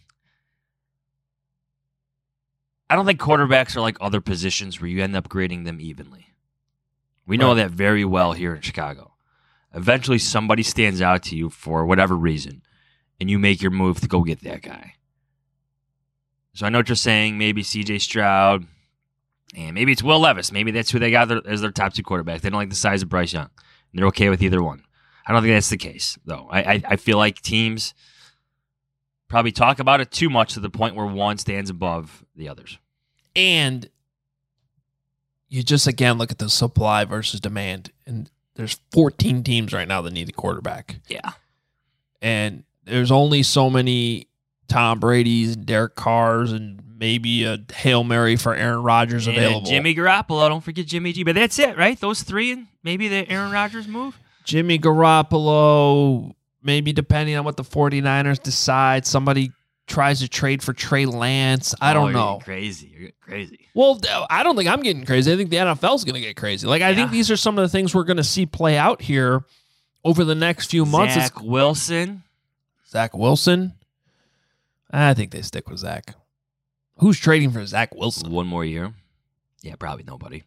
think quarterbacks are like other positions where you end up grading them evenly. We know that very well here in Chicago. Eventually somebody stands out to you for whatever reason, and you make your move to go get that guy. So I know what you're saying, maybe C.J. Stroud, and maybe it's Will Levis. Maybe that's who they got as their top 2 quarterback. They don't like the size of Bryce Young, and they're okay with either one. I don't think that's the case, though. I feel like teams probably talk about it too much to the point where one stands above the others. And you just, again, look at the supply versus demand. And there's 14 teams right now that need a quarterback. Yeah. And there's only so many Tom Brady's and Derek Carr's and maybe a Hail Mary for Aaron Rodgers available. Jimmy Garoppolo. Don't forget Jimmy G. But that's it, right? Those 3 and maybe the Aaron Rodgers move? Jimmy Garoppolo, maybe depending on what the 49ers decide. Somebody tries to trade for Trey Lance. I don't know. You're getting crazy. Well, I don't think I'm getting crazy. I think the NFL's going to get crazy. I think these are some of the things we're going to see play out here over the next few months. Zach Wilson. I think they stick with Zach. Who's trading for Zach Wilson? 1 more year? Yeah, probably nobody.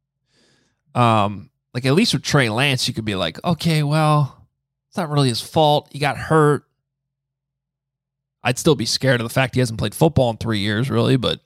At least with Trey Lance, you could be like, okay, well, it's not really his fault. He got hurt. I'd still be scared of the fact he hasn't played football in 3 years, really, but,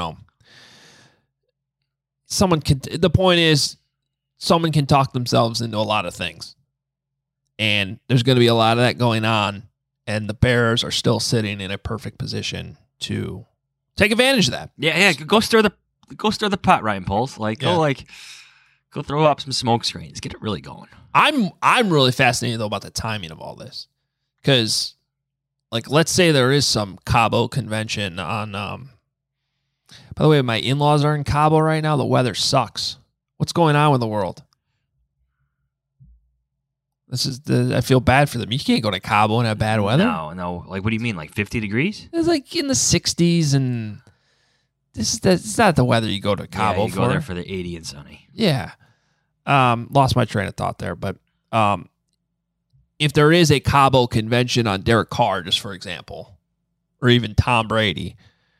the point is, someone can talk themselves into a lot of things. And there's going to be a lot of that going on, and the Bears are still sitting in a perfect position to take advantage of that. Yeah, go stir the pot, Ryan Poles. Go throw up some smoke screens. Get it really going. I'm really fascinated, though, about the timing of all this. Because like, let's say there is some Cabo convention on. By the way, my in-laws are in Cabo right now. The weather sucks. What's going on with the world? I feel bad for them. You can't go to Cabo and have bad weather. No. Like, what do you mean? Like 50 degrees? It's like in the 60s, and it's not the weather you go to Cabo you for. go there for the 80 and sunny. Yeah. Lost my train of thought there, but if there is a Cabo convention on Derek Carr, just for example, or even Tom Brady,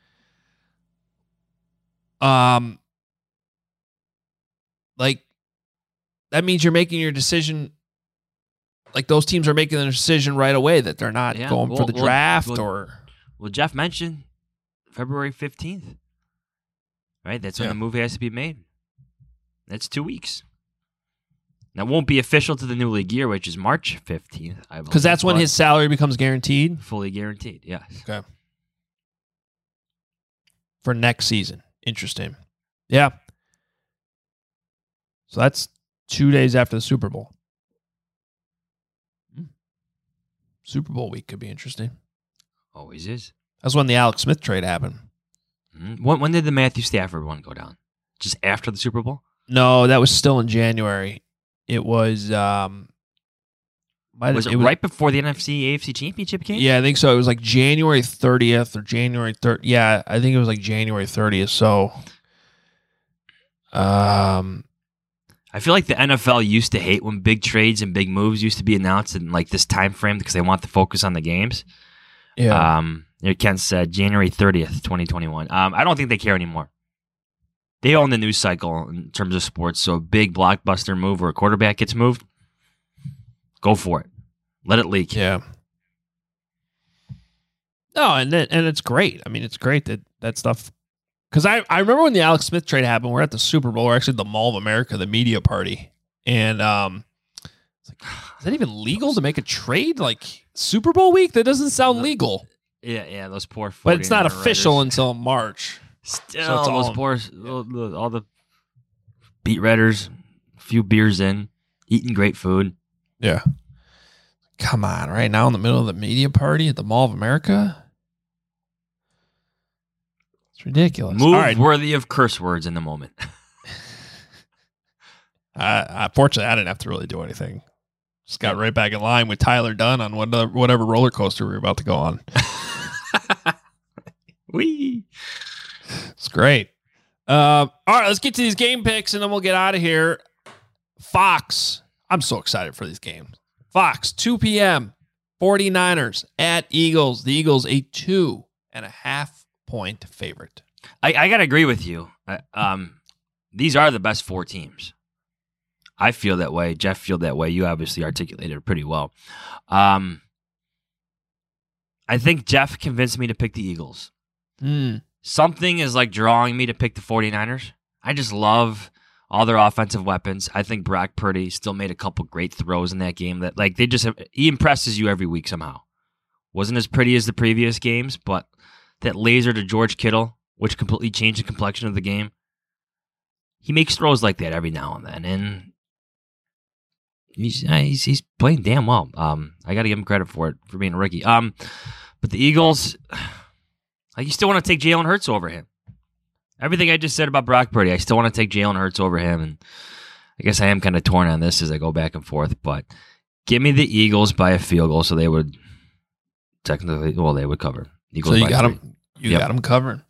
like, that means you're making your decision. Like, those teams are making their decision right away that they're not going for the draft or. Well, Jeff mentioned February 15th, right? That's when the move has to be made. That's 2 weeks. That won't be official to the new league year, which is March 15th. Because that's when his salary becomes guaranteed? Fully guaranteed, yes. Okay. For next season. Interesting. Yeah. So that's 2 days after the Super Bowl. Super Bowl week could be interesting. Always is. That's when the Alex Smith trade happened. Mm-hmm. When did the Matthew Stafford one go down? Just after the Super Bowl? No, that was still in January. It was was it right before the AFC Championship game? Yeah, I think so. It was like January 30th or January 3rd. Yeah, I think it was like January 30th. So, I feel like the NFL used to hate when big trades and big moves used to be announced in like this time frame because they want to focus on the games. Yeah. Ken said January 30th, 2021. I don't think they care anymore. They own the news cycle in terms of sports. So a big blockbuster move or a quarterback gets moved, go for it. Let it leak. Yeah. No, and it's great. I mean, it's great that stuff. Because I remember when the Alex Smith trade happened, we're at the Super Bowl, or actually the Mall of America, the media party. And it's like, is that even legal to make a trade like Super Bowl week? That doesn't sound legal. Yeah, those poor 49ers. But it's not official until March. Still, so those poor, all the beat writers, a few beers in, eating great food. Yeah. Come on, right now in the middle of the media party at the Mall of America? It's ridiculous. Move worthy of curse words in the moment. Fortunately, I didn't have to really do anything. Just got right back in line with Tyler Dunn on whatever roller coaster we were about to go on. Wee. It's great. All right, let's get to these game picks, and then we'll get out of here. Fox. I'm so excited for these games. Fox, 2 p.m., 49ers at Eagles. The Eagles, a 2.5-point favorite. I got to agree with you. These are the best four teams. I feel that way. Jeff feel that way. You obviously articulated it pretty well. I think Jeff convinced me to pick the Eagles. Something is like drawing me to pick the 49ers. I just love all their offensive weapons. I think Brock Purdy still made a couple great throws in that game. That like he impresses you every week somehow. Wasn't as pretty as the previous games, but that laser to George Kittle, which completely changed the complexion of the game. He makes throws like that every now and then, and he's playing damn well. I got to give him credit for it for being a rookie. But the Eagles, like, you still want to take Jalen Hurts over him. Everything I just said about Brock Purdy, I still want to take Jalen Hurts over him, and I guess I am kind of torn on this as I go back and forth. But give me the Eagles by a field goal, so they would technically, they would cover. Eagles so you got them. You got them covering.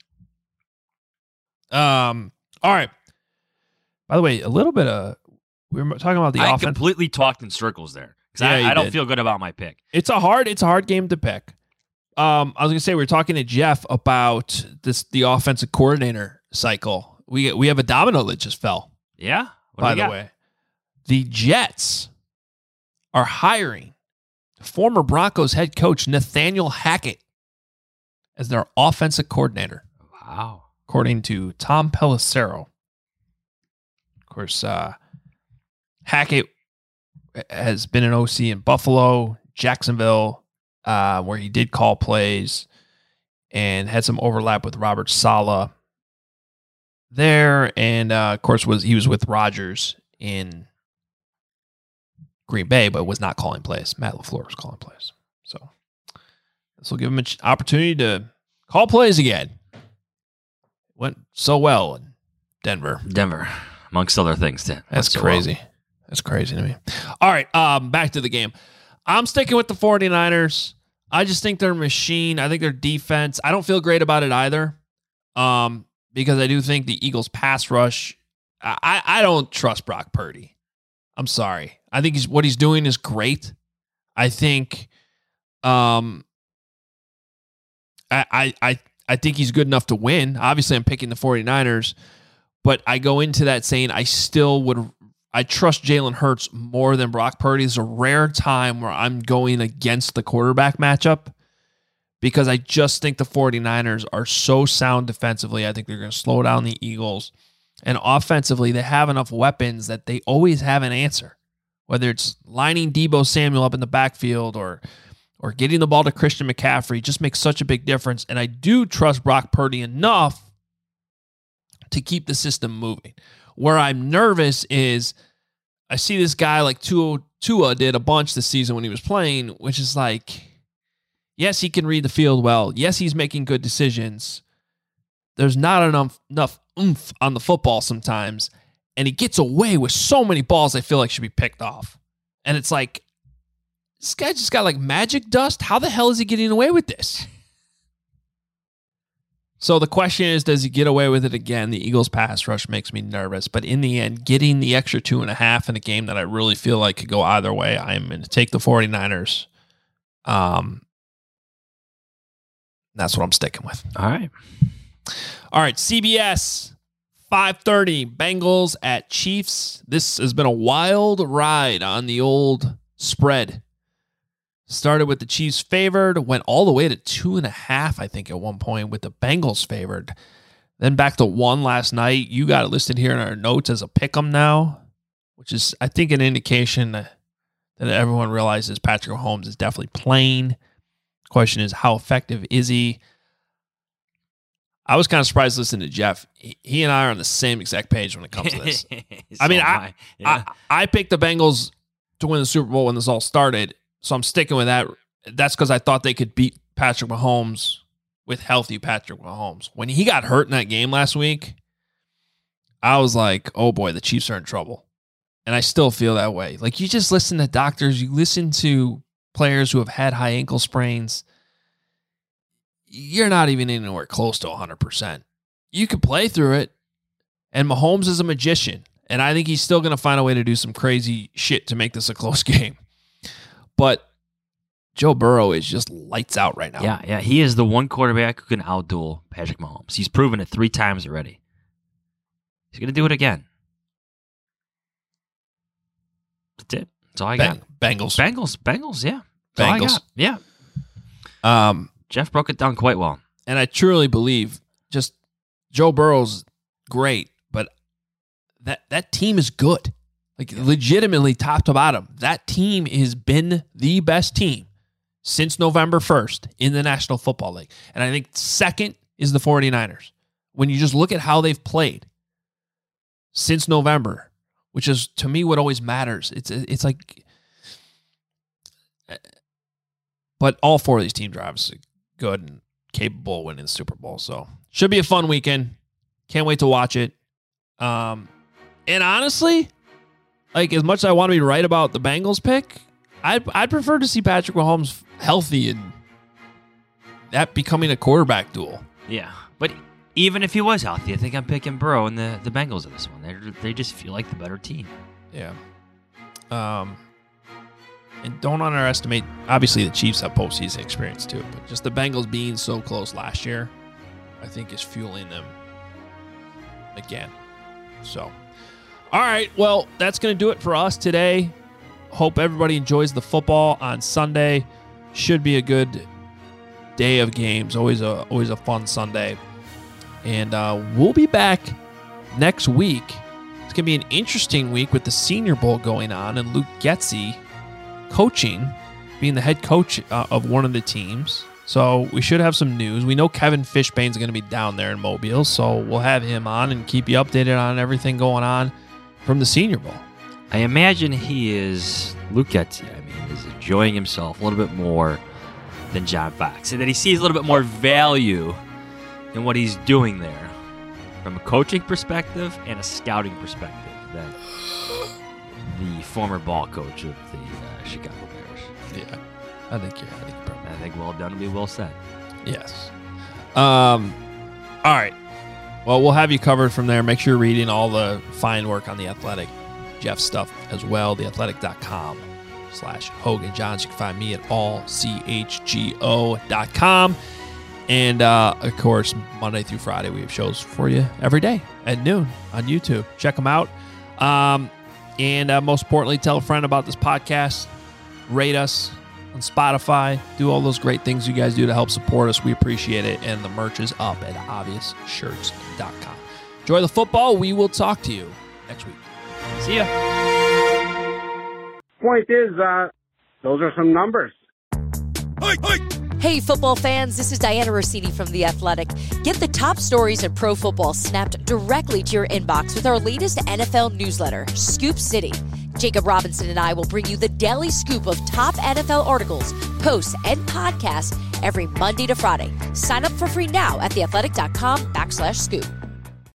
All right. By the way, a little bit of we were talking about the offense. I completely talked in circles there because I don't feel good about my pick. It's a hard game to pick. I was gonna say we were talking to Jeff about the offensive coordinator cycle. We have a domino that just fell. Yeah. By the way, the Jets are hiring former Broncos head coach Nathaniel Hackett as their offensive coordinator. Wow. According to Tom Pelissero. Of course, Hackett has been an OC in Buffalo, Jacksonville, where he did call plays and had some overlap with Robert Saleh there. And, of course, he was with Rodgers in Green Bay, but was not calling plays. Matt LaFleur was calling plays. So This will give him an opportunity to call plays again. Went so well in Denver. Amongst other things. That's crazy. That's crazy to me. All right, back to the game. I'm sticking with the 49ers. I just think they're a machine. I think their defense, I don't feel great about it either, because I do think the Eagles' pass rush, I don't trust Brock Purdy. I'm sorry. I think what he's doing is great. I think I think he's good enough to win. Obviously, I'm picking the 49ers, but I go into that saying I trust Jalen Hurts more than Brock Purdy. It's a rare time where I'm going against the quarterback matchup because I just think the 49ers are so sound defensively. I think they're going to slow down the Eagles. And offensively, they have enough weapons that they always have an answer, whether it's lining Deebo Samuel up in the backfield or getting the ball to Christian McCaffrey. Just makes such a big difference. And I do trust Brock Purdy enough to keep the system moving. Where I'm nervous is I see this guy like Tua did a bunch this season when he was playing, which is like, yes, he can read the field well. Yes, he's making good decisions. There's not enough oomph on the football sometimes, and he gets away with so many balls I feel like should be picked off. And it's like, this guy just got like magic dust. How the hell is he getting away with this? So the question is, does he get away with it again? The Eagles pass rush makes me nervous, but in the end, getting the extra 2.5 in a game that I really feel like could go either way, I'm going to take the 49ers. That's what I'm sticking with. All right, CBS, 5:30, Bengals at Chiefs. This has been a wild ride on the old spread. Started with the Chiefs favored, went all the way to 2.5, I think, at one point with the Bengals favored. Then back to 1 last night. You got it listed here in our notes as a pick'em now, which is, I think, an indication that everyone realizes Patrick Mahomes is definitely playing. Question is, how effective is he? I was kind of surprised listening to Jeff. He and I are on the same exact page when it comes to this. I picked the Bengals to win the Super Bowl when this all started, so I'm sticking with that. That's because I thought they could beat Patrick Mahomes with healthy Patrick Mahomes. When he got hurt in that game last week, I was like, oh boy, the Chiefs are in trouble. And I still feel that way. Like, you just listen to doctors, you listen to players who have had high ankle sprains. You're not even anywhere close to 100%. You could play through it, and Mahomes is a magician, and I think he's still going to find a way to do some crazy shit to make this a close game. But Joe Burrow is just lights out right now. Yeah, he is the one quarterback who can outduel Patrick Mahomes. He's proven it 3 times already. He's going to do it again. That's it. That's all I got. Bengals, yeah. That's Bengals. all I got. Yeah. Jeff broke it down quite well. And I truly believe just Joe Burrow's great, but that team is good. Like, legitimately top to bottom. That team has been the best team since November 1st in the National Football League. And I think second is the 49ers. When you just look at how they've played since November, which is, to me, what always matters. It's like, but all 4 of these teams are obviously good and capable of winning the Super Bowl. So should be a fun weekend. Can't wait to watch it. And honestly, like, as much as I want to be right about the Bengals pick, I'd prefer to see Patrick Mahomes healthy and that becoming a quarterback duel. Yeah, but even if he was healthy, I think I'm picking Burrow and the Bengals in this one. They just feel like the better team. Yeah. And don't underestimate, obviously the Chiefs have postseason experience too, but just the Bengals being so close last year, I think is fueling them again. So, all right, well, that's going to do it for us today. Hope everybody enjoys the football on Sunday. Should be a good day of games. Always a fun Sunday. And we'll be back next week. It's going to be an interesting week with the Senior Bowl going on and Luke Getsy coaching, being the head coach of one of the teams. So we should have some news. We know Kevin Fishbane's going to be down there in Mobile, so we'll have him on and keep you updated on everything going on from the Senior Bowl. I imagine Luke Getsy, is enjoying himself a little bit more than John Fox, and that he sees a little bit more value in what he's doing there from a coaching perspective and a scouting perspective than the former ball coach of the Chicago Bears. Yeah, I think well done will be well said. yes. All right. Well, we'll have you covered from there. Make sure you're reading all the fine work on The Athletic, Jeff stuff as well. theathletic.com/Hogan Johns. You can find me at allchgo.com. And, of course, Monday through Friday, we have shows for you every day at noon on YouTube. Check them out. And most importantly, tell a friend about this podcast. Rate us on Spotify. Do all those great things you guys do to help support us. We appreciate it. And the merch is up at obviousshirts.com. Enjoy the football. We will talk to you next week. See ya. Point is, those are some numbers. Hey, football fans, this is Diana Rossini from The Athletic. Get the top stories in pro football snapped directly to your inbox with our latest NFL newsletter, Scoop City. Jacob Robinson and I will bring you the daily scoop of top NFL articles, posts, and podcasts every Monday to Friday. Sign up for free now at theathletic.com/scoop.